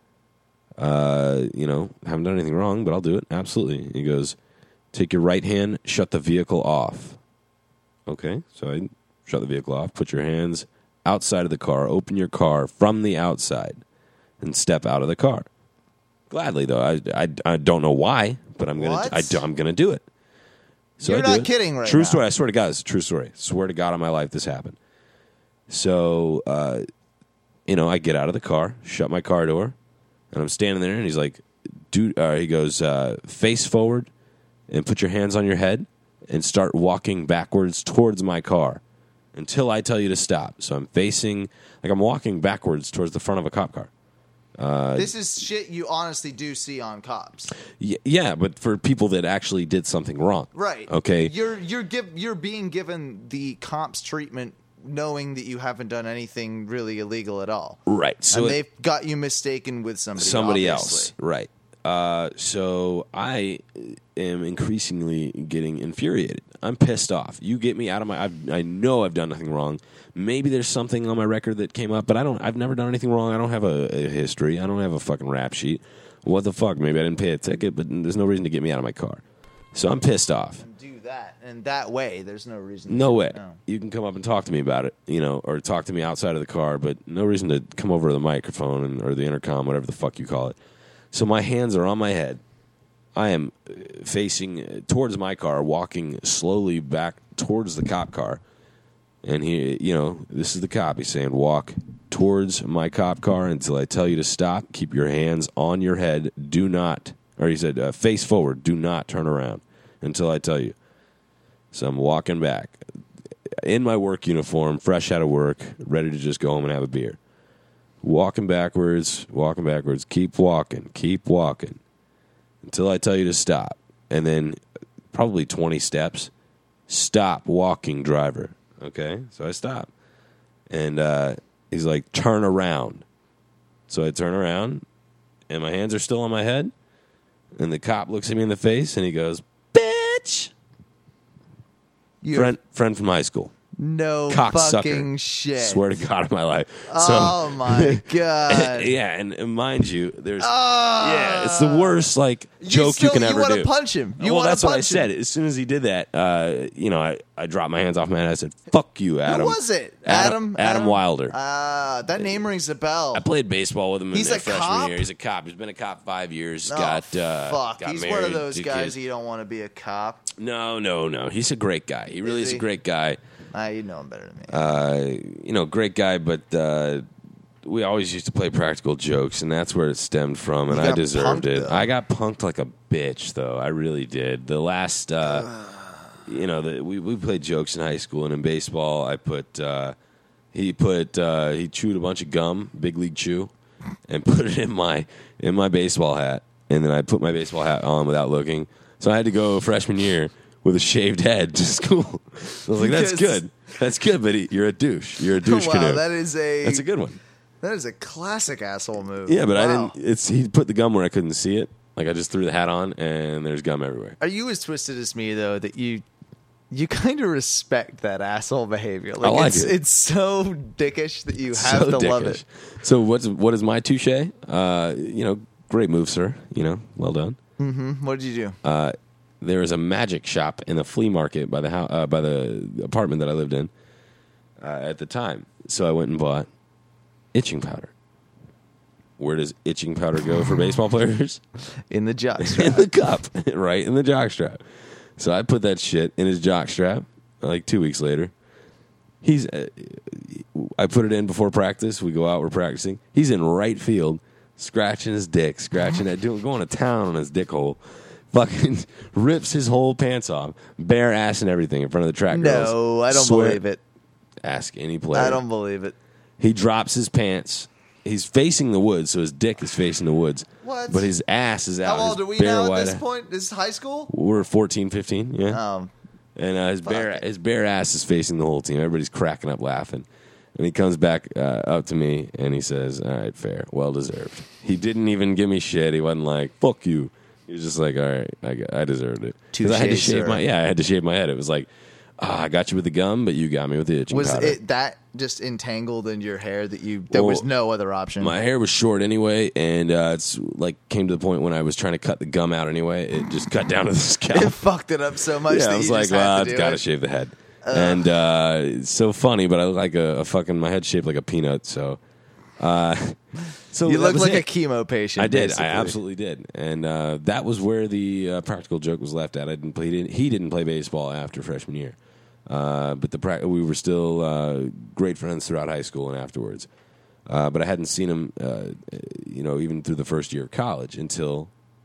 Haven't done anything wrong, but I'll do it. Absolutely. He goes, take your right hand, shut the vehicle off. Okay. So I shut the vehicle off, put your hands outside of the car, open your car from the outside, and step out of the car. Gladly, though. I don't know why, but I'm going to do it. So You're I do not it. kidding right True now. story. I swear to God, it's a true story. Swear to God on my life this happened. So, I get out of the car, shut my car door, and I'm standing there, and he's like, dude, he goes, face forward and put your hands on your head and start walking backwards towards my car until I tell you to stop. So I'm I'm walking backwards towards the front of a cop car. This is shit you honestly do see on cops. Yeah, but for people that actually did something wrong. Right. Okay. You're being given the cops treatment knowing that you haven't done anything really illegal at all. Right. So and they've got you mistaken with somebody obviously. else. Right. So I am increasingly getting infuriated. I'm pissed off. You get me out of I know I've done nothing wrong. Maybe there's something on my record that came up, but I've never done anything wrong. I don't have a history. I don't have a fucking rap sheet. What the fuck? Maybe I didn't pay a ticket, but there's no reason to get me out of my car. So I'm pissed off. And do that. And that way, there's no reason. No way. No. You can come up and talk to me about it, or talk to me outside of the car, but no reason to come over to the microphone or the intercom, whatever the fuck you call it. So my hands are on my head. I am facing towards my car, walking slowly back towards the cop car. And he, this is the cop. He's saying, walk towards my cop car until I tell you to stop. Keep your hands on your head. Do not, or he said, face forward. Do not turn around until I tell you. So I'm walking back in my work uniform, fresh out of work, ready to just go home and have a beer. Walking backwards, keep walking until I tell you to stop. And then probably 20 steps, stop walking, driver. Okay, so I stop. And he's like, turn around. So I turn around, and my hands are still on my head. And the cop looks at me in the face, and he goes, bitch. Friend from high school. No Cocksucker. fucking shit. Swear to God in my life. Oh my god. Yeah, and mind you, there's it's the worst joke you can ever do. You want to punch him. Well, that's what I said. As soon as he did that, I dropped my hands off my head. I said, "Fuck you, Adam." Who was it? Adam Wilder. That name rings a bell. I played baseball with him He's in a freshman cop? year. He's a cop. He's been a cop 5 years. Oh, got He's married, one of those 2 guys kids. you don't want to be a cop. No. He's a great guy. He really is a great guy. You know him better than me. Great guy, but we always used to play practical jokes, and that's where it stemmed from, and You I got deserved punked, it. though. I got punked like a bitch, though. I really did. The last, we played jokes in high school, and in baseball, he chewed a bunch of gum, big league chew, and put it in my baseball hat, and then I put my baseball hat on without looking. So I had to go freshman year with a shaved head to school. I was like, "That's good. That's good, but you're a douche. You're a douche Wow, canoe." that's a good one. That is a classic asshole move. Yeah, but Wow. I didn't. He put the gum where I couldn't see it. Like I just threw the hat on, and there's gum everywhere. Are you as twisted as me though that you kind of respect that asshole behavior? Like, I like it. It's so dickish that you have So to love dickish. it. So what is my touche? Great move, sir. Well done. What did you do? There is a magic shop in the flea market by the apartment that I lived in at the time. So I went and bought itching powder. Where does itching powder go for baseball players? In the jock In strap. the cup, right in the jockstrap. So I put that shit in his jockstrap. Like 2 weeks later, I put it in before practice. We go out, we're practicing. He's in right field, scratching his dick, going to town on his dick hole. Fucking rips his whole pants off, bare ass and everything in front of the track girls. No, I don't Swear- believe it. Ask any player. I don't believe it. He drops his pants. He's facing the woods, so his dick is facing the woods. What? But his ass is out. How His old are we bare now at white this ass- point? This is high school? We're 14, 15, yeah. And Fuck. his bare ass is facing the whole team. Everybody's cracking up laughing. And he comes back up to me and he says, "All right, fair. Well deserved." He didn't even give me shit. He wasn't like, "Fuck you." He was just like, "All right, I deserved it." 'Cause I had to Touche, shave sir. I had to shave my head. It was like, I got you with the gum, but you got me with the itching Was powder. it that just entangled in your hair that there was no other option? My hair was short anyway, and it's like came to the point when I was trying to cut the gum out anyway. It just cut down to the scalp. It fucked it up so much Yeah, that I was you like, just had well, to I've do got to it. shave the head. And it's so funny, but I look like a fucking, my head's shaped like a peanut, so. So You that look was like it. a chemo patient. I did. basically. I absolutely did. And that was where the practical joke was left at. He didn't play baseball after freshman year. But we were still great friends throughout high school and afterwards. But I hadn't seen him, even through the first year of college until,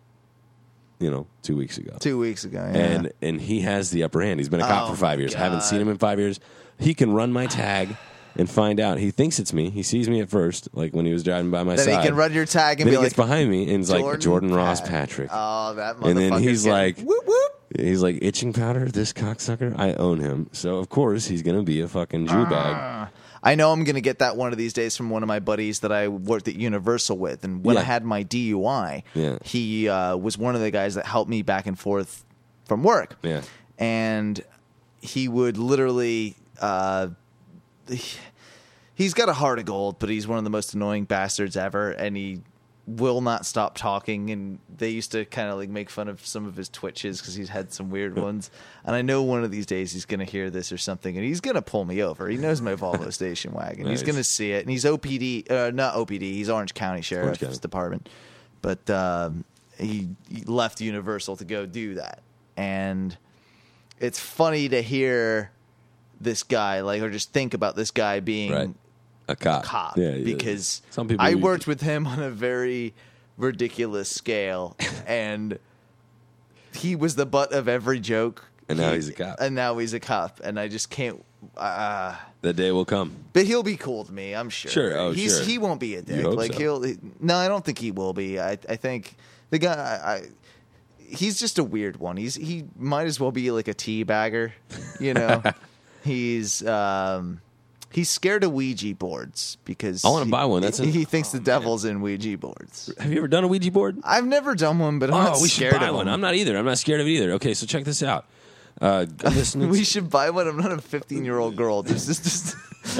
2 weeks ago. 2 weeks ago. Yeah. And he has the upper hand. He's been a cop Oh, for 5 my years. God. Haven't seen him in 5 years. He can run my tag and find out. He thinks it's me. He sees me at first, like when he was driving by my then side. he can run your tag and Then be he like, gets behind me and he's like, "Jordan Ross Pat- Patrick." Oh, that motherfucker. And then he's like, whoop whoop. He's like, "Itching powder, this cocksucker. I own him." So of course he's gonna be a fucking Jew bag. I know I'm going to get that one of these days from one of my buddies that I worked at Universal with. And when Yeah. I had my DUI, Yeah. he was one of the guys that helped me back and forth from work. Yeah. And he would literally he's got a heart of gold, but he's one of the most annoying bastards ever, and he will not stop talking. And they used to kind of like make fun of some of his twitches because he's had some weird ones. And I know one of these days he's going to hear this or something, and he's going to pull me over. He knows my Volvo station wagon. Nice. He's going to see it, and he's OPD, not OPD. He's Orange County Sheriff's County. Department, but he left Universal to go do that. And it's funny to hear this guy, or just think about this guy being Right. A cop. cop, Yeah, because some people I worked with him on a very ridiculous scale, and he was the butt of every joke. And now he's a cop. And now he's a cop, and I just can't. The day will come. But he'll be cool to me, I'm sure. Sure, oh, sure. He won't be a dick. hope so. No, I don't think he will be. I think the guy. He's just a weird one. He might as well be like a teabagger, He's scared of Ouija boards because I wanna buy one. He thinks the devil's in Ouija boards. Have you ever done a Ouija board? I've never done one, but I'm not we should scared buy of one. them. I'm not either. I'm not scared of it either. Okay, so check this out. Listening We should buy one. I'm not a 15-year-old girl. This is just.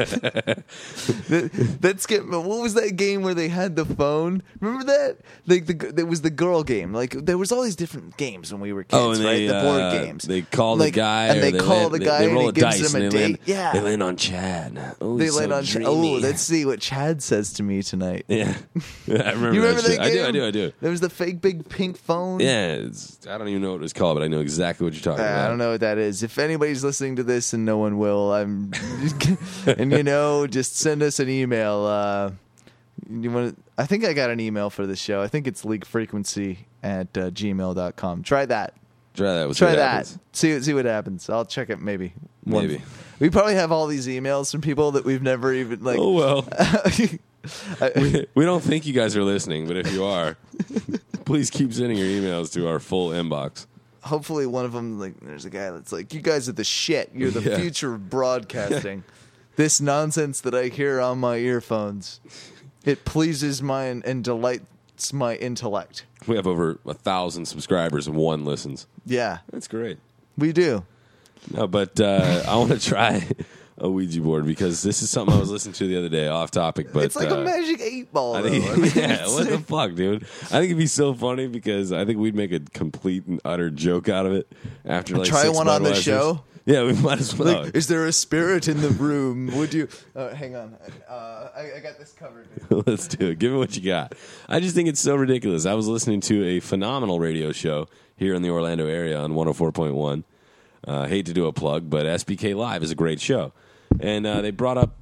That's what was that game where they had the phone? Remember that? Like there was the girl game. Like there was all these different games when we were kids, right? The board games. They call the guy, and they call the guy, they roll and a he gives dice, them a and date. Yeah, they land on Chad. Oh, they so land on. dreamy. Let's see what Chad says to me tonight. Yeah, I remember. You remember that that shit. game? I do. There was the fake big pink phone. Yeah, I don't even know what it was called, but I know exactly what you're talking about. I don't know what that is. If anybody's listening to this, and no one will, and just send us an email. You want? I think I got an email for the show. I think it's leakfrequency@gmail.com. Try that. Try that. Try that. See what happens. I'll check it. Maybe. We probably have all these emails from people that we've never even like. Oh well. We don't think you guys are listening, but if you are, please keep sending your emails to our full inbox. Hopefully, one of them, like, there's a guy that's like, "You guys are the shit. You're the future of broadcasting. This nonsense that I hear on my earphones, it pleases mine and delights my intellect." We have over 1,000 subscribers and 1 listens. Yeah, That's great. we do. No, but I want to try a Ouija board because this is something I was listening to the other day, off topic. But It's like a magic 8-ball. I though. think, I mean, yeah, what the fuck, dude? I think it'd be so funny because I think we'd make a complete and utter joke out of it after like Try 6 one on the Budweisers. show? Yeah, we might as well. Like, is there a spirit in the room? Would you? Hang on. I got this covered. Dude. Let's do it. Give me what you got. I just think it's so ridiculous. I was listening to a phenomenal radio show here in the Orlando area on 104.1. Hate to do a plug, but SBK Live is a great show. And they brought up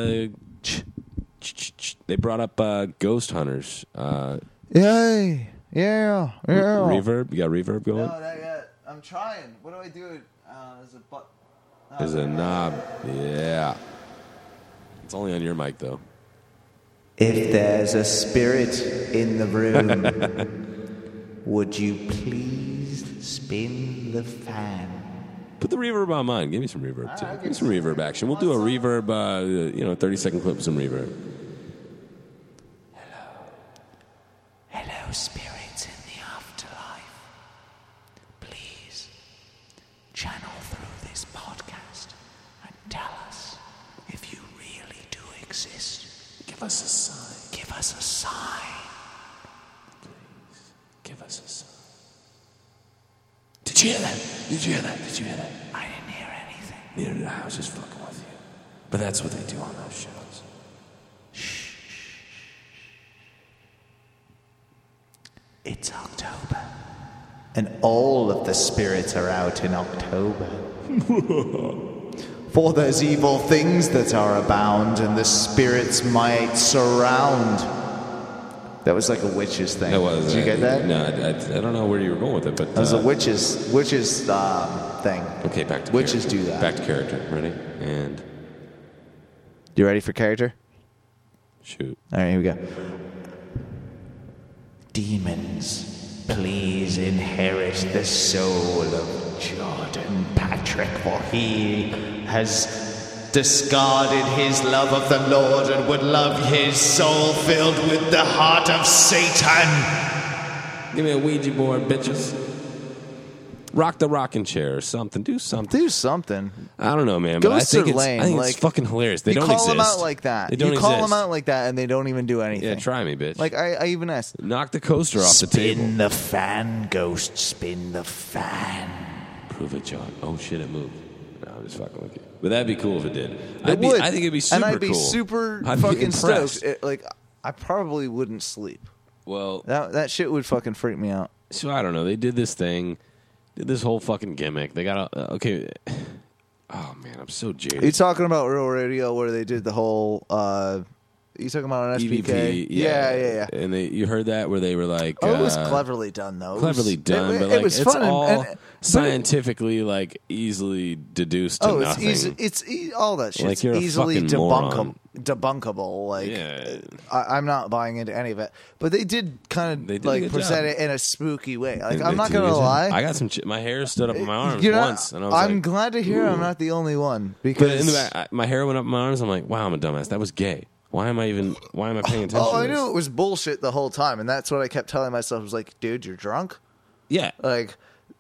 Ghost Hunters. Yay! Yeah. Reverb? You got reverb going? No, not yet. I'm trying. What do I do? There's a button. There's a knob. Yeah. It's only on your mic, though. If there's a spirit in the room, would you please spin the fan? Put the reverb on mine. Give me some reverb, too. Give me some reverb action. We'll do a reverb, 30-second clip with some reverb. Hello, spirits in the afterlife. Please channel through this podcast and tell us if you really do exist. Give us a sign. Give us a sign. Please. Give us a sign. Did you hear that? Did you hear that? Did you hear that? I didn't hear anything. Neither did I. I was just fucking with you. But that's what they do on those shows. It's October. And all of the spirits are out in October. For there's evil things that are abound, and the spirits might surround. That was like a witch's thing. That was. Did you get that? No, I don't know where you were going with it, but That was a witch's thing. Okay, back to Witches character. do that. Back to character. Ready? And You ready for character? shoot. All right, here we go. Demons, please inherit the soul of Jordan Patrick, for he has discarded his love of the Lord and would love his soul filled with the heart of Satan. Give me a Ouija board, bitches. Rock the rocking chair or something. Do something. Do something. I don't know, man. But Ghosts I think are it's, lame. I think Like, it's fucking hilarious. They you don't call exist. them out like that. They don't you call exist. them out like that, and they don't even do anything. Yeah, try me, bitch. Like I even asked. Knock the coaster off the table. Spin the fan, ghost, spin the fan. Prove it, John. Oh shit, it moved. No, I'm just fucking with you. But that'd be cool if it did. It would. I think it'd be super and cool. I'd be super I'd be fucking impressed. stoked. I probably wouldn't sleep. Well, That shit would fucking freak me out. so I don't know. They did this thing, did this whole fucking gimmick. They got okay. Oh man, I'm so jaded. Are you talking about Real Radio where they did the whole? You talking about on SBK? EVP, Yeah. And you heard that where they were like, Oh, it was cleverly done though. cleverly done, It but like was it's fun all but scientifically like easily deduced to it's nothing. easy. All that shit. Like, It's you're a easily fucking moron. debunkable. Like, Yeah. I'm not buying into any of it. But they did kind They of did a like good present job. it in a spooky way. Like, And I'm they not did a gonna good job. lie. I got some. My hair stood up in my arms You're not- once, and I was I'm like, glad to hear I'm not the only one But because in the back, my hair went up in my arms. I'm like, wow, I'm a dumbass. That was gay. Why am I paying attention? Oh, to I this? knew it was bullshit the whole time, and that's what I kept telling myself. I was like, dude, you're drunk. Yeah, Like,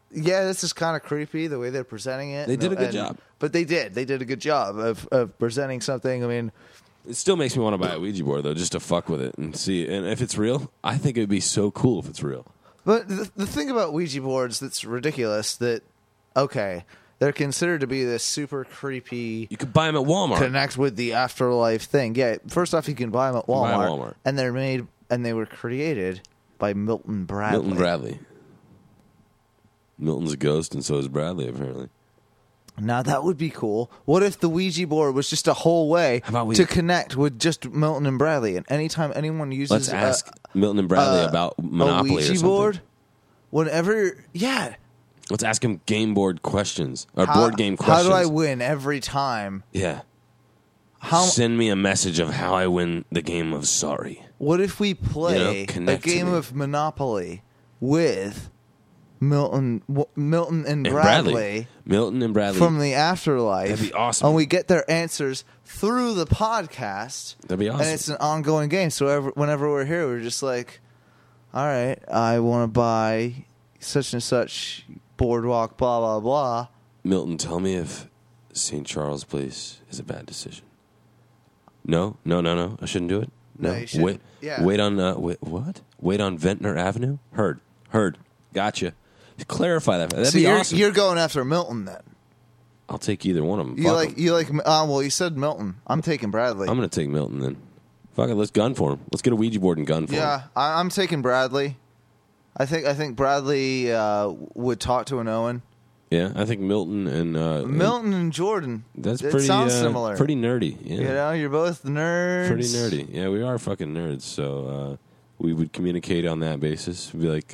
yeah, this is kind of creepy the way they're presenting it. They did a good job. But they did a good job of presenting something. I mean, It still makes me want to buy a Ouija board though, just to fuck with it and see. And if it's real, I think it would be so cool if it's real. but the thing about Ouija boards that's ridiculous that, okay, they're considered to be this super creepy You could buy them at Walmart. connect with the afterlife thing. Yeah, first off, you can buy them at Buy 'em at Walmart. Walmart. And they're made, and they were created by Milton Bradley. Milton Bradley. Milton's a ghost, and so is Bradley, apparently. Now that would be cool. What if the Ouija board was just a whole way How about we- to connect with just Milton and Bradley? And anytime anyone uses Let's ask Milton and Bradley about Monopoly a or Ouija something. board, whenever, yeah, Let's ask him game board questions or board game How questions. do I win every time? Yeah. How? Send me a message of how I win the game of Sorry. What if we play a connect to game me. of Monopoly with Milton and And Bradley Milton and Bradley. from the afterlife? That'd be awesome. And we get their answers through the podcast. That'd be awesome. And it's an ongoing game. So whenever we're here, we're just like, all right, I want to buy such and such boardwalk, blah, blah, blah. Milton, tell me if St. Charles Place is a bad decision. No. I shouldn't do it. No, you shouldn't. Wait. Yeah. Wait on what? Wait on Ventnor Avenue. Heard. Gotcha. Clarify that. That'd So be awesome. you're going after Milton then. I'll take either one of them. You like well, you said Milton. I'm taking Bradley. I'm gonna take Milton then. Fuck it. Let's gun for him. Let's get a Ouija board and gun for him. Yeah, I'm taking Bradley. I think Bradley would talk to an Owen. Yeah. I think Milton and Milton and Jordan. That's it pretty. sounds similar. Pretty nerdy. Yeah. You know, you're both nerds. Pretty nerdy. Yeah, we are fucking nerds. So we would communicate on that basis. Be like,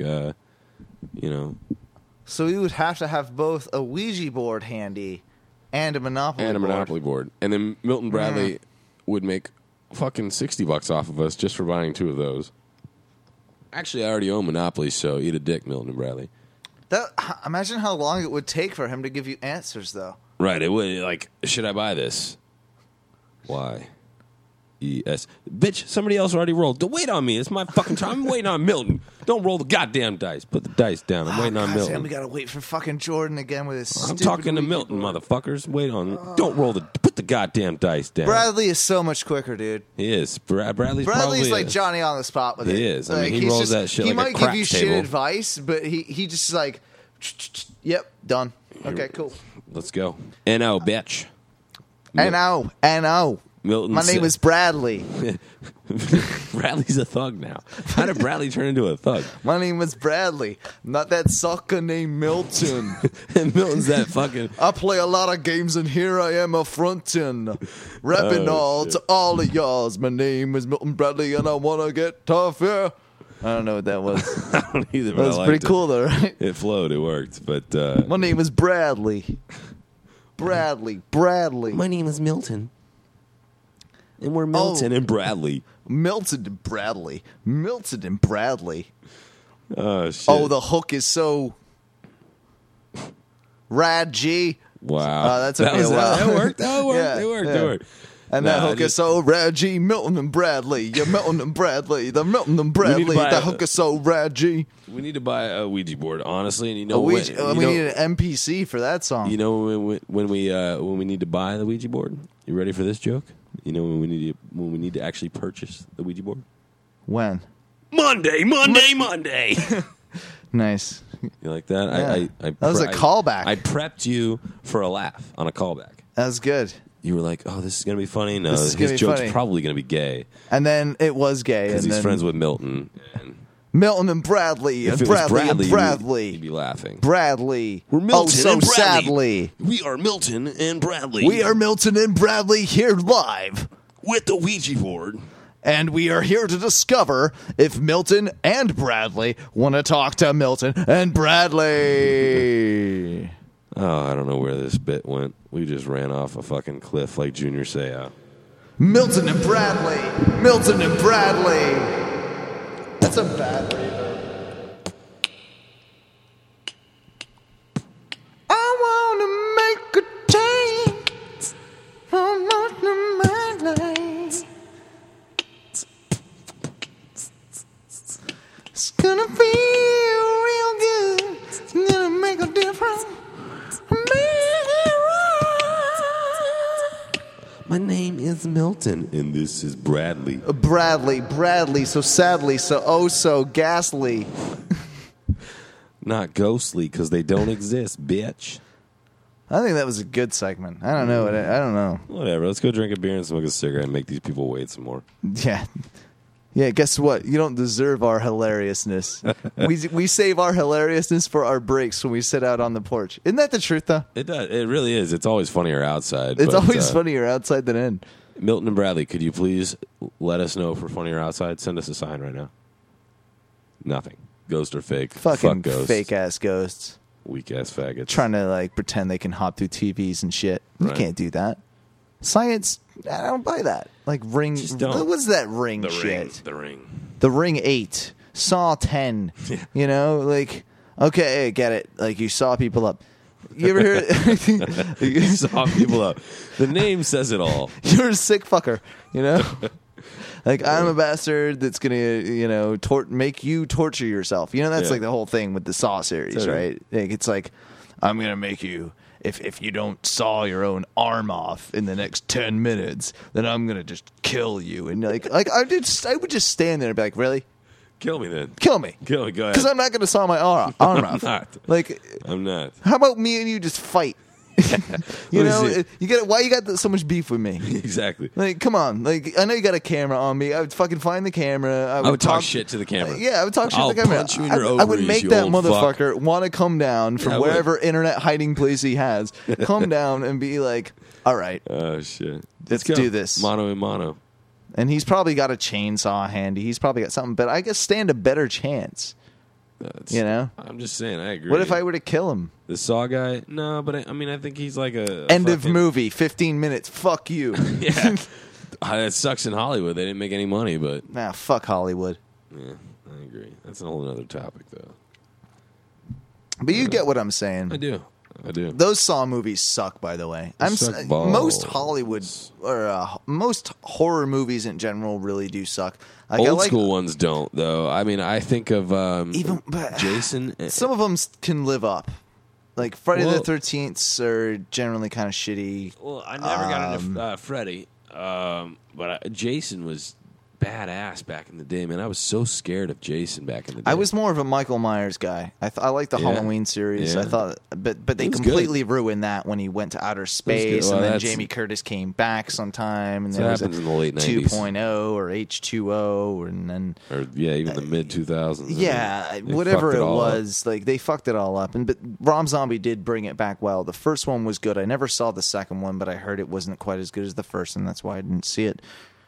So we would have to have both a Ouija board handy and a Monopoly and a board. Monopoly board. And then Milton Bradley would make fucking $60 off of us just for buying 2 of those. Actually, I already own Monopoly, so eat a dick, Milton and Bradley. Imagine how long it would take for him to give you answers, though. Right, it would. Like, should I buy this? Why? E-S. Bitch, somebody else already rolled. Don't wait on me. It's my fucking time. I'm waiting on Milton. Don't roll the goddamn dice. Put the dice down. I'm waiting on God, Milton. Damn, we gotta wait for fucking Jordan again with his I'm stupid talking to Ouija Milton, board. motherfuckers. Wait on. Don't roll the. Put the goddamn dice down. Bradley is so much quicker, dude. He is. Bradley's Bradley's probably like Johnny on the spot with it. He is. I mean, he he's rolls that shit He like a might give craps you shit table. advice, but he just like, yep, done. Okay, cool. Let's go. N.O. bitch. N.O. Milton. My name is Bradley. Bradley's a thug now. How did Bradley turn into a thug? My name is Bradley. I'm not that sucker named Milton. And Milton's that fucking. I play a lot of games, and here I am a frontin', rapping all to all of y'all. My name is Milton Bradley, and I want to get tough, yeah. I don't know what that was. I don't either. That But was I pretty liked cool, though, right? It. It flowed. It worked. But My name is Bradley. Bradley. my name is Milton, and we're Milton and Bradley. Milton and Bradley. Milton and Bradley. Oh shit! Oh, the hook is so rad G. wow. that took me a while. That worked. Oh, it worked. Yeah, it worked. yeah. It worked. And that hook is so rad G. Milton and Bradley. Yeah, Milton and Bradley. The Milton and Bradley. buy That a- hook is so rad G. We need to buy a Ouija board, honestly. And you know We what? need an NPC for that song. You know when we need to buy the Ouija board. You ready for this joke? You know when we need to actually purchase the Ouija board. When? Monday. Nice. You like that? Yeah. I That was a callback. I prepped you for a laugh on a callback. That was good. You were like, "Oh, this is gonna be funny." No, This is gonna his be joke's funny. probably gonna be gay And then it was gay. because and he's then friends with Milton. And Milton and Bradley. if And it was Bradley and Bradley, Bradley. you'd be laughing. Bradley. We're Milton oh, so and Bradley. sadly. We are Milton and Bradley. We are Milton and Bradley here live. with the Ouija board. And we are here to discover if Milton and Bradley want to talk to Milton and Bradley. Oh, I don't know where this bit went. We just ran off a fucking cliff like Junior Seau. Milton and Bradley. Milton and Bradley. That's a bad reverb. I want to make a change from my life. It's gonna feel real good. I'm gonna make a am Milton, and this is Bradley. Bradley, so sadly, so ghastly. Not ghostly, because they don't exist, bitch. I think that was a good segment. I don't know. I don't know. Whatever. Let's go drink a beer and smoke a cigarette and make these people wait some more. Yeah. Yeah, guess what? You don't deserve our hilariousness. we save our hilariousness for our breaks when we sit out on the porch. Isn't that the truth, though? It does. It really is. It's always funnier outside. It's always funnier outside than in. Milton and Bradley, could you please let us know if we're funnier outside? Send us a sign right now. Nothing. Ghost or fake. Fucking Fuck ghosts. fake-ass ghosts. Weak-ass faggots. Trying to, like, pretend they can hop through TVs and shit. You Right. can't do that. Science, I don't buy that. Like, Ring... Just don't. What's that Ring The shit? Ring. The Ring 8. Saw 10. Yeah. You know? Like, okay, I get it. Like, you saw people up. You ever hear it? You saw people up. The name says it all. You're a sick fucker, you know? Like, I'm a bastard that's going to, you know, make you torture yourself. You know, that's Yeah. like the whole thing with the Saw series, Totally. right? Like, it's like, I'm going to make you, if you don't saw your own arm off in the next 10 minutes, then I'm going to just kill you. And like I would just stand there and be like, really? Kill me then. Kill me. Kill me. Go ahead. Because I'm not going to saw my arm off. not. Like, I'm not. how about me and you just fight? You Let me know, see. you get why you got so much beef with me? Exactly. Like, come on. Like, I know you got a camera on me. I would fucking find the camera. I would talk shit to the camera. Yeah, I would talk shit I'll to the camera. punch you in your I would ovaries, make you that old motherfucker want to come down from Yeah, I would. wherever internet hiding place he has. Come down and be like, all right. Oh, shit. Let's go. do this. Mano a mano. And he's probably got a chainsaw handy. He's probably got something, but I guess stand a better chance. You know? I'm just saying, I agree. What if I were to kill him? The Saw guy? No, but I mean, I think he's like a End of fucking- movie, 15 minutes. Fuck you. Yeah. It sucks in Hollywood. They didn't make any money, but Nah, fuck Hollywood. yeah, I agree. That's a whole other topic, though. But you get what I'm saying. I do. Those Saw movies suck, by the way. suck balls. Most Hollywood or most horror movies in general really do suck. Like, Old I like, school ones don't, though. I mean, I think of but Jason. some of them can live up. Like Friday Well- the 13th are generally kind of shitty. Well, I never got into Freddy, but Jason was badass back in the day, man. I was so scared of Jason back in the day. I was more of a Michael Myers guy. I like the Yeah. Halloween series. Yeah. I thought, but they It was completely ruined that when he went to outer space, Well, and then that's- Jamie Curtis came back sometime, and That there was a happens in the late 90s. 2.0 or H2O, and then or even the mid 2000s. yeah, They whatever fucked it all up. was, like they fucked it all up. And but Rob Zombie did bring it back well. The first one was good. I never saw the second one, but I heard it wasn't quite as good as the first, and that's why I didn't see it.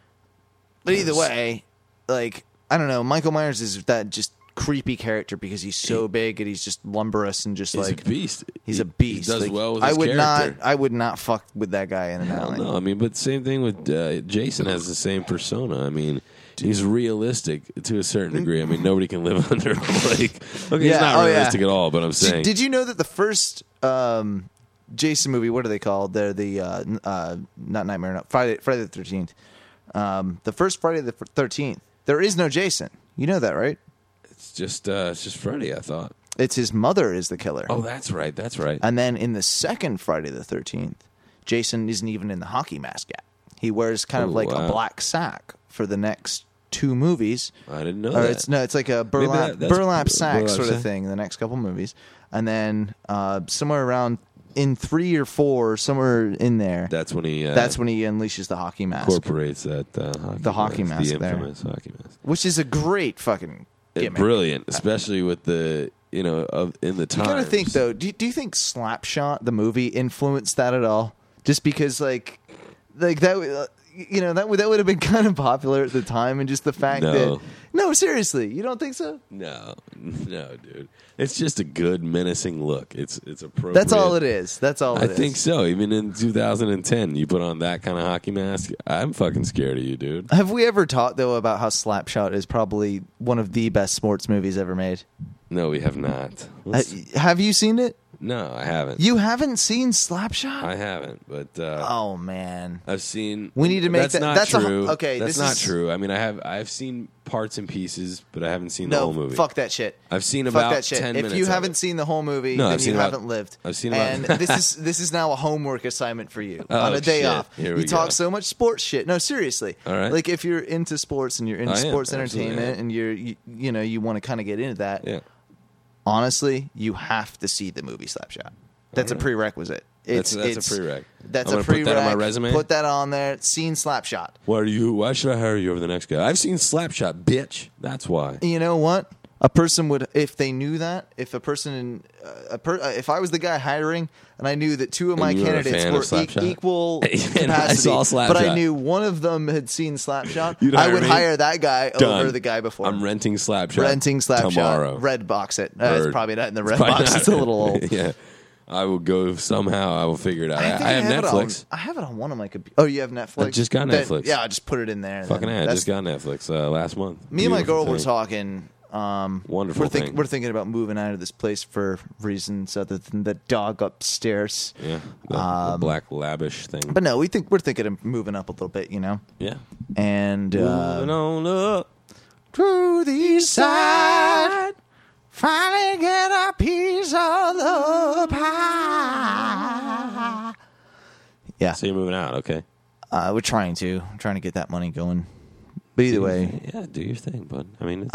But either way, like I don't know, Michael Myers is that just creepy character because he's so big and he's just lumberous and just He's like a beast. he's He- a beast. He does Like, well with his character. I would not fuck with that guy in an Hell alley. no. I mean, but same thing with Jason has the same persona. I mean, he's realistic to a certain degree. I mean, nobody can live under a lake. Okay, he's Yeah, not oh, yeah. realistic at all, but I'm saying. Did you know that the first Jason movie, what are they called? They're the not Nightmare, no, Friday the 13th. The first Friday the 13th. There is no Jason. You know that, right? it's just Freddy, I thought. It's his mother is the killer. Oh, that's right. That's right. And then in the second Friday the 13th, Jason isn't even in the hockey mask yet. He wears kind of Oh, like wow. a black sack for the next two movies. I didn't know Or that. it's like a Maybe burlap that's sack burlap sort of sack. thing in the next couple movies. And then somewhere around in 3 or 4, somewhere in there, That's when he unleashes the hockey mask, incorporates that hockey mask the there. infamous hockey mask. which is a great fucking gimmick. Brilliant, especially with the in the You time. gotta think though. Do you think Slapshot the movie influenced that at all? Just because like that that would have been kind of popular at the time, and just the fact No. that no, seriously, you don't think so? No, dude. It's just a good menacing look. It's appropriate. That's all it is. That's all I it is. think so. Even in 2010, you put on that kind of hockey mask, I'm fucking scared of you, dude. Have we ever talked though about how Slapshot is probably one of the best sports movies ever made? No, we have not. Have you seen it? No, I haven't. You haven't seen Slapshot? I haven't, but Oh man. I've seen. We need to make that's that- not that's a- true. okay, that's this not is- true. I mean, I've seen parts and pieces, but I haven't seen the whole movie. Fuck that shit. I've seen Fuck about that shit. 10 If minutes you of haven't it. seen the whole movie, No, then I've seen you about- haven't lived. I've seen about- and this is now a homework assignment for you Oh, on a day shit. off. Here we You talk go. so much sports shit. No, seriously. All right. Like if you're into sports and you're into I am. sports Absolutely entertainment am. and you know you want to kind of get into that. Yeah. Honestly, you have to see the movie Slapshot. That's a Alright. prerequisite. That's a prereq. That's I'm a gonna put prereq. that on my resume? Put that on there. Seen Slapshot. Why should I hire you over the next guy? I've seen Slapshot, bitch. That's why. You know what? A person would, if they knew that, if a person, if I was the guy hiring and I knew that two of my you were a candidates fan were of Slapshot? equal And capacity, I saw Slapshot. but I knew one of them had seen Slapshot, You'd I hire would me? hire that guy Done. over the guy before. I'm renting Slapshot. renting Slapshot. tomorrow. Red box it. It's Heard. probably not in the red Probably box. not. It's a little old. Yeah. I will go somehow. I will figure it out. think I have it Netflix. I have it on one of my computers. Oh, you have Netflix? I just got Then- Netflix. yeah, I just put it in there. Fucking then. I That's- just got Netflix last month. Me and my Beautiful girl were thing. talking. Wonderful We're thing. we're thinking about moving out of this place for reasons other than the dog upstairs. Yeah. The black lavish thing. But no, we're thinking of moving up a little bit, you know. yeah. And Moving on up. to the east side, finally get a piece of the pie. Yeah, So you're moving out, okay? we're trying to get that money going. But either way, Yeah, do your thing, bud. I mean, it's,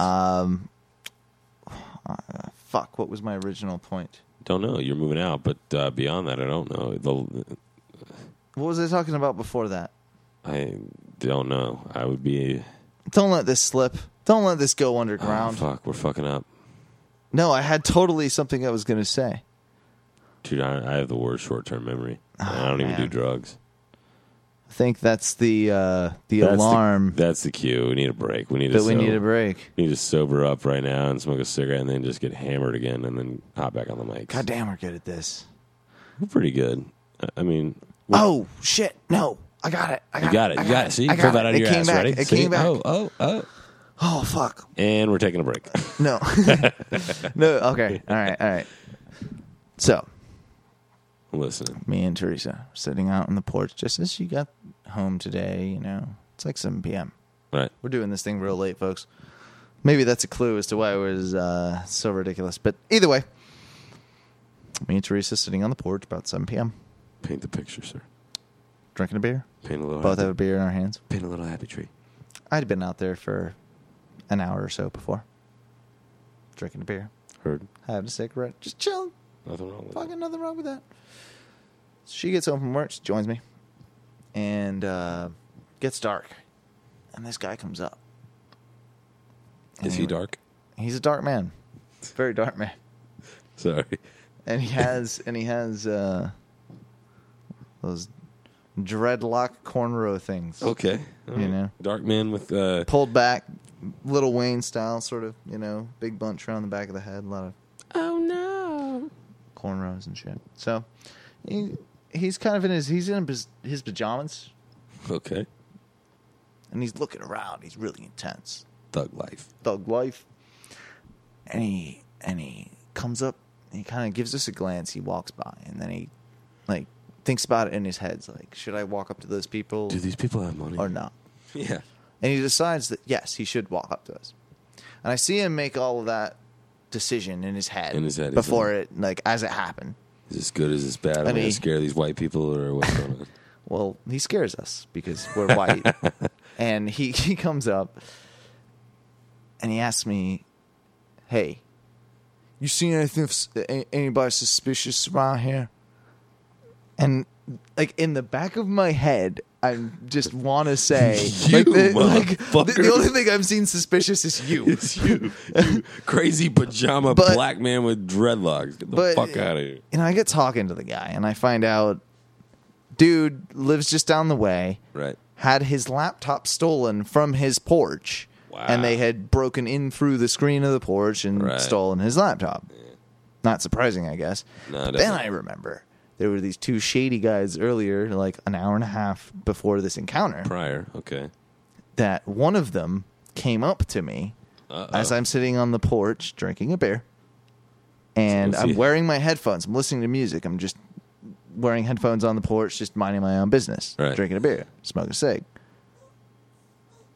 fuck. What was my original point? don't know. You're moving out, but beyond that, I don't know. What was I talking about before that? I don't know. I would be. Don't let this slip. Don't let this go Oh, underground. fuck, we're fucking up. No, I had totally something I was going to say. Dude, I have the worst short-term memory. I don't even man. do drugs. I think that's the That's alarm That's the cue. We need a break. We need that we need a break. We need to sober up right now and smoke a cigarette and then just get hammered again and then hop back on the mics. God damn, we're good at this. We're pretty good. I mean, Oh, shit. No. I got it. you got it. You got it. See, you I pulled got that out it. of It your came ass. back. Ready? It See? came back. Oh. Oh, fuck. And we're taking a break. No. No. Okay. All right. So, I'm listening. me and Teresa are sitting out on the porch just as she got home today, you know. It's like 7 p.m. All right. We're doing this thing real late, folks. Maybe that's a clue as to why it was so ridiculous. But either way, me and Teresa sitting on the porch about 7 p.m. Paint the picture, sir. drinking a beer. Paint a little. Both happy, have a beer in our hands. paint a little happy tree. I'd been out there for an hour or so before. Drinking a beer. Heard. Having a cigarette. Just chilling. Nothing wrong with Fucking nothing wrong with that. So she gets home from work. She joins me. And gets dark. And this guy comes up. it. Is he dark? He's a dark man. Very dark man. Sorry. And he has those dreadlock cornrow things. Okay. You know? Dark man with Pulled back, Little Wayne style, sort of, you know, big bunch around the back of the head, a lot of oh no. cornrows and shit. So he's kind of in his pajamas, Okay. and he's looking around. He's really intense. Thug life. Thug life. And he comes up, and he kind of gives us a glance. He walks by, and then he like thinks about it in his head. Like, should I walk up to those people Do these people have money? or not? Yeah. And he decides that yes, he should walk up to us. And I see him make all of that decision in his head. In his head, he's before like- it, like as it happened. Is this good? Is this bad? Am I And going he- to scare these white people or what's going on? Well, he scares us because we're white. And he comes up and he asks me, "Hey, you seen anybody suspicious around here?" And like in the back of my head, I just want to say, You like, motherfucker. the only thing I've seen suspicious is you. It's you crazy pajama But- black man with dreadlocks. Get the But fuck out of here. You know, I get talking to the guy and I find out, dude lives just down the way. Right. Had his laptop stolen from his porch. Wow. And they had broken in through the screen of the porch and Right. stolen his laptop. Not surprising, I guess. No, But then definitely. I remember there were these two shady guys earlier, like an hour and a half before this encounter, Prior. Okay. that one of them came up to me Uh-oh. as I'm sitting on the porch drinking a beer. And So I'm see- wearing my headphones. I'm listening to music. I'm just wearing headphones on the porch, just minding my own business. Right. Drinking a beer, smoking a cig.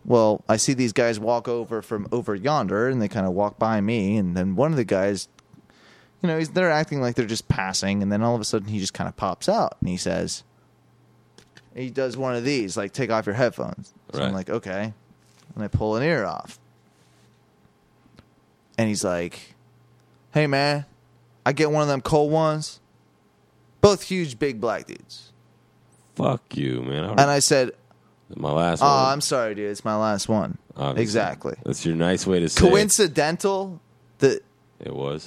well, I see these guys walk over from over yonder, and they kind of walk by me, and then one of the guys, you know, they're acting like they're just passing, and then all of a sudden he just kind of pops out, and he says, he does one of these, like, take off your headphones. So I'm Right. like, okay. And I pull an ear off. And he's like, hey, man, I get one of them cold ones. Both huge, big black dudes. Fuck you, man. And I said, my last oh, one. I'm sorry, dude. It's my last one. Obviously. Exactly. That's your nice way to say Coincidental that it was.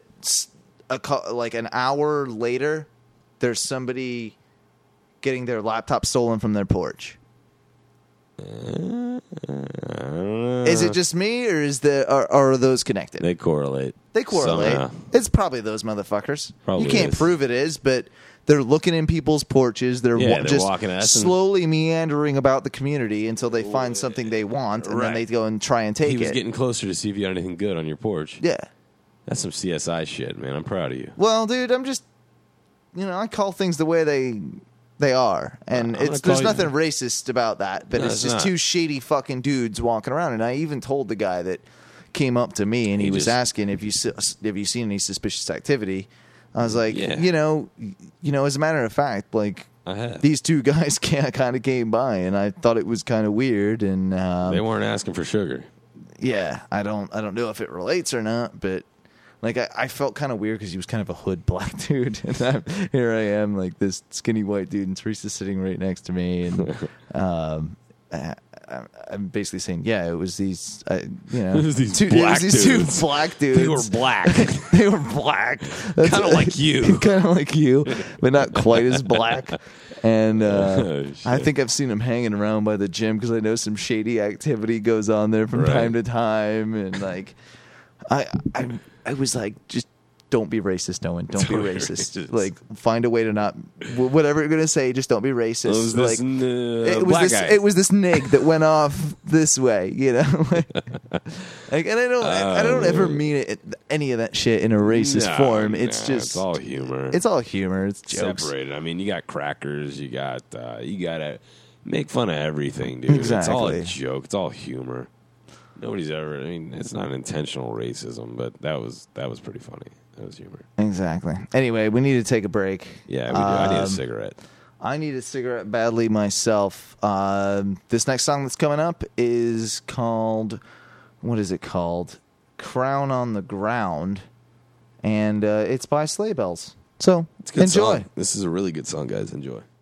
like an hour later, there's somebody getting their laptop stolen from their porch. I don't know. Is it just me, or are those connected? They correlate. They correlate. Somehow. It's probably those motherfuckers. Probably you can't is. prove it is, but they're looking in people's porches. They're, Yeah, they're just walking at us and- slowly meandering about the community until they find something they want, and then Right. they go and try and take He was it. getting closer to see if you had anything good on your porch. Yeah. That's some CSI shit, man. I'm proud of you. Well, dude, I'm just, I call things the way they are, and I'm gonna there's call you- nothing racist about that. But No, it's it's just not. two shady fucking dudes walking around. And I even told the guy that came up to me, and he was just- asking if you seen any suspicious activity. I was like, Yeah. as a matter of fact, like I have. these two guys kind of came by, and I thought it was kind of weird. And They weren't asking for sugar. yeah, I don't know if it relates or not, but like I felt kind of weird because he was kind of a hood black dude, and here I am, like this skinny white dude, and Teresa's sitting right next to me, and I'm basically saying, yeah, it was these, It was these two black two dudes. black dudes. They were black. They were black, Kinda like you. kind of like you, but not quite as black. And Oh, shit. I think I've seen him hanging around by the gym because I know some shady activity goes on there from Right. time to time. And like, I was like, just don't be racist, Owen. Don't be Don't be racist. racist. Like, find a way to not whatever you're gonna say. Just don't be racist. It was this like, black guy. It was this nig that went off this way, like, and I don't ever mean any of that shit in a racist No, form. It's no, just it's all humor. It's all humor. It's jokes. separated. I mean, you got crackers. You gotta make fun of everything, dude. It's all a Exactly. joke. It's all humor. Nobody's ever. I mean, it's not intentional racism, but that was pretty funny. That was humor. Exactly. Anyway, we need to take a break. Yeah, we do. I need a cigarette. I need a cigarette badly myself. This next song that's coming up is called, what is it called? Crown on the Ground. And it's by Sleigh Bells. So, It's a good enjoy. song. This is a really good song, guys. Enjoy.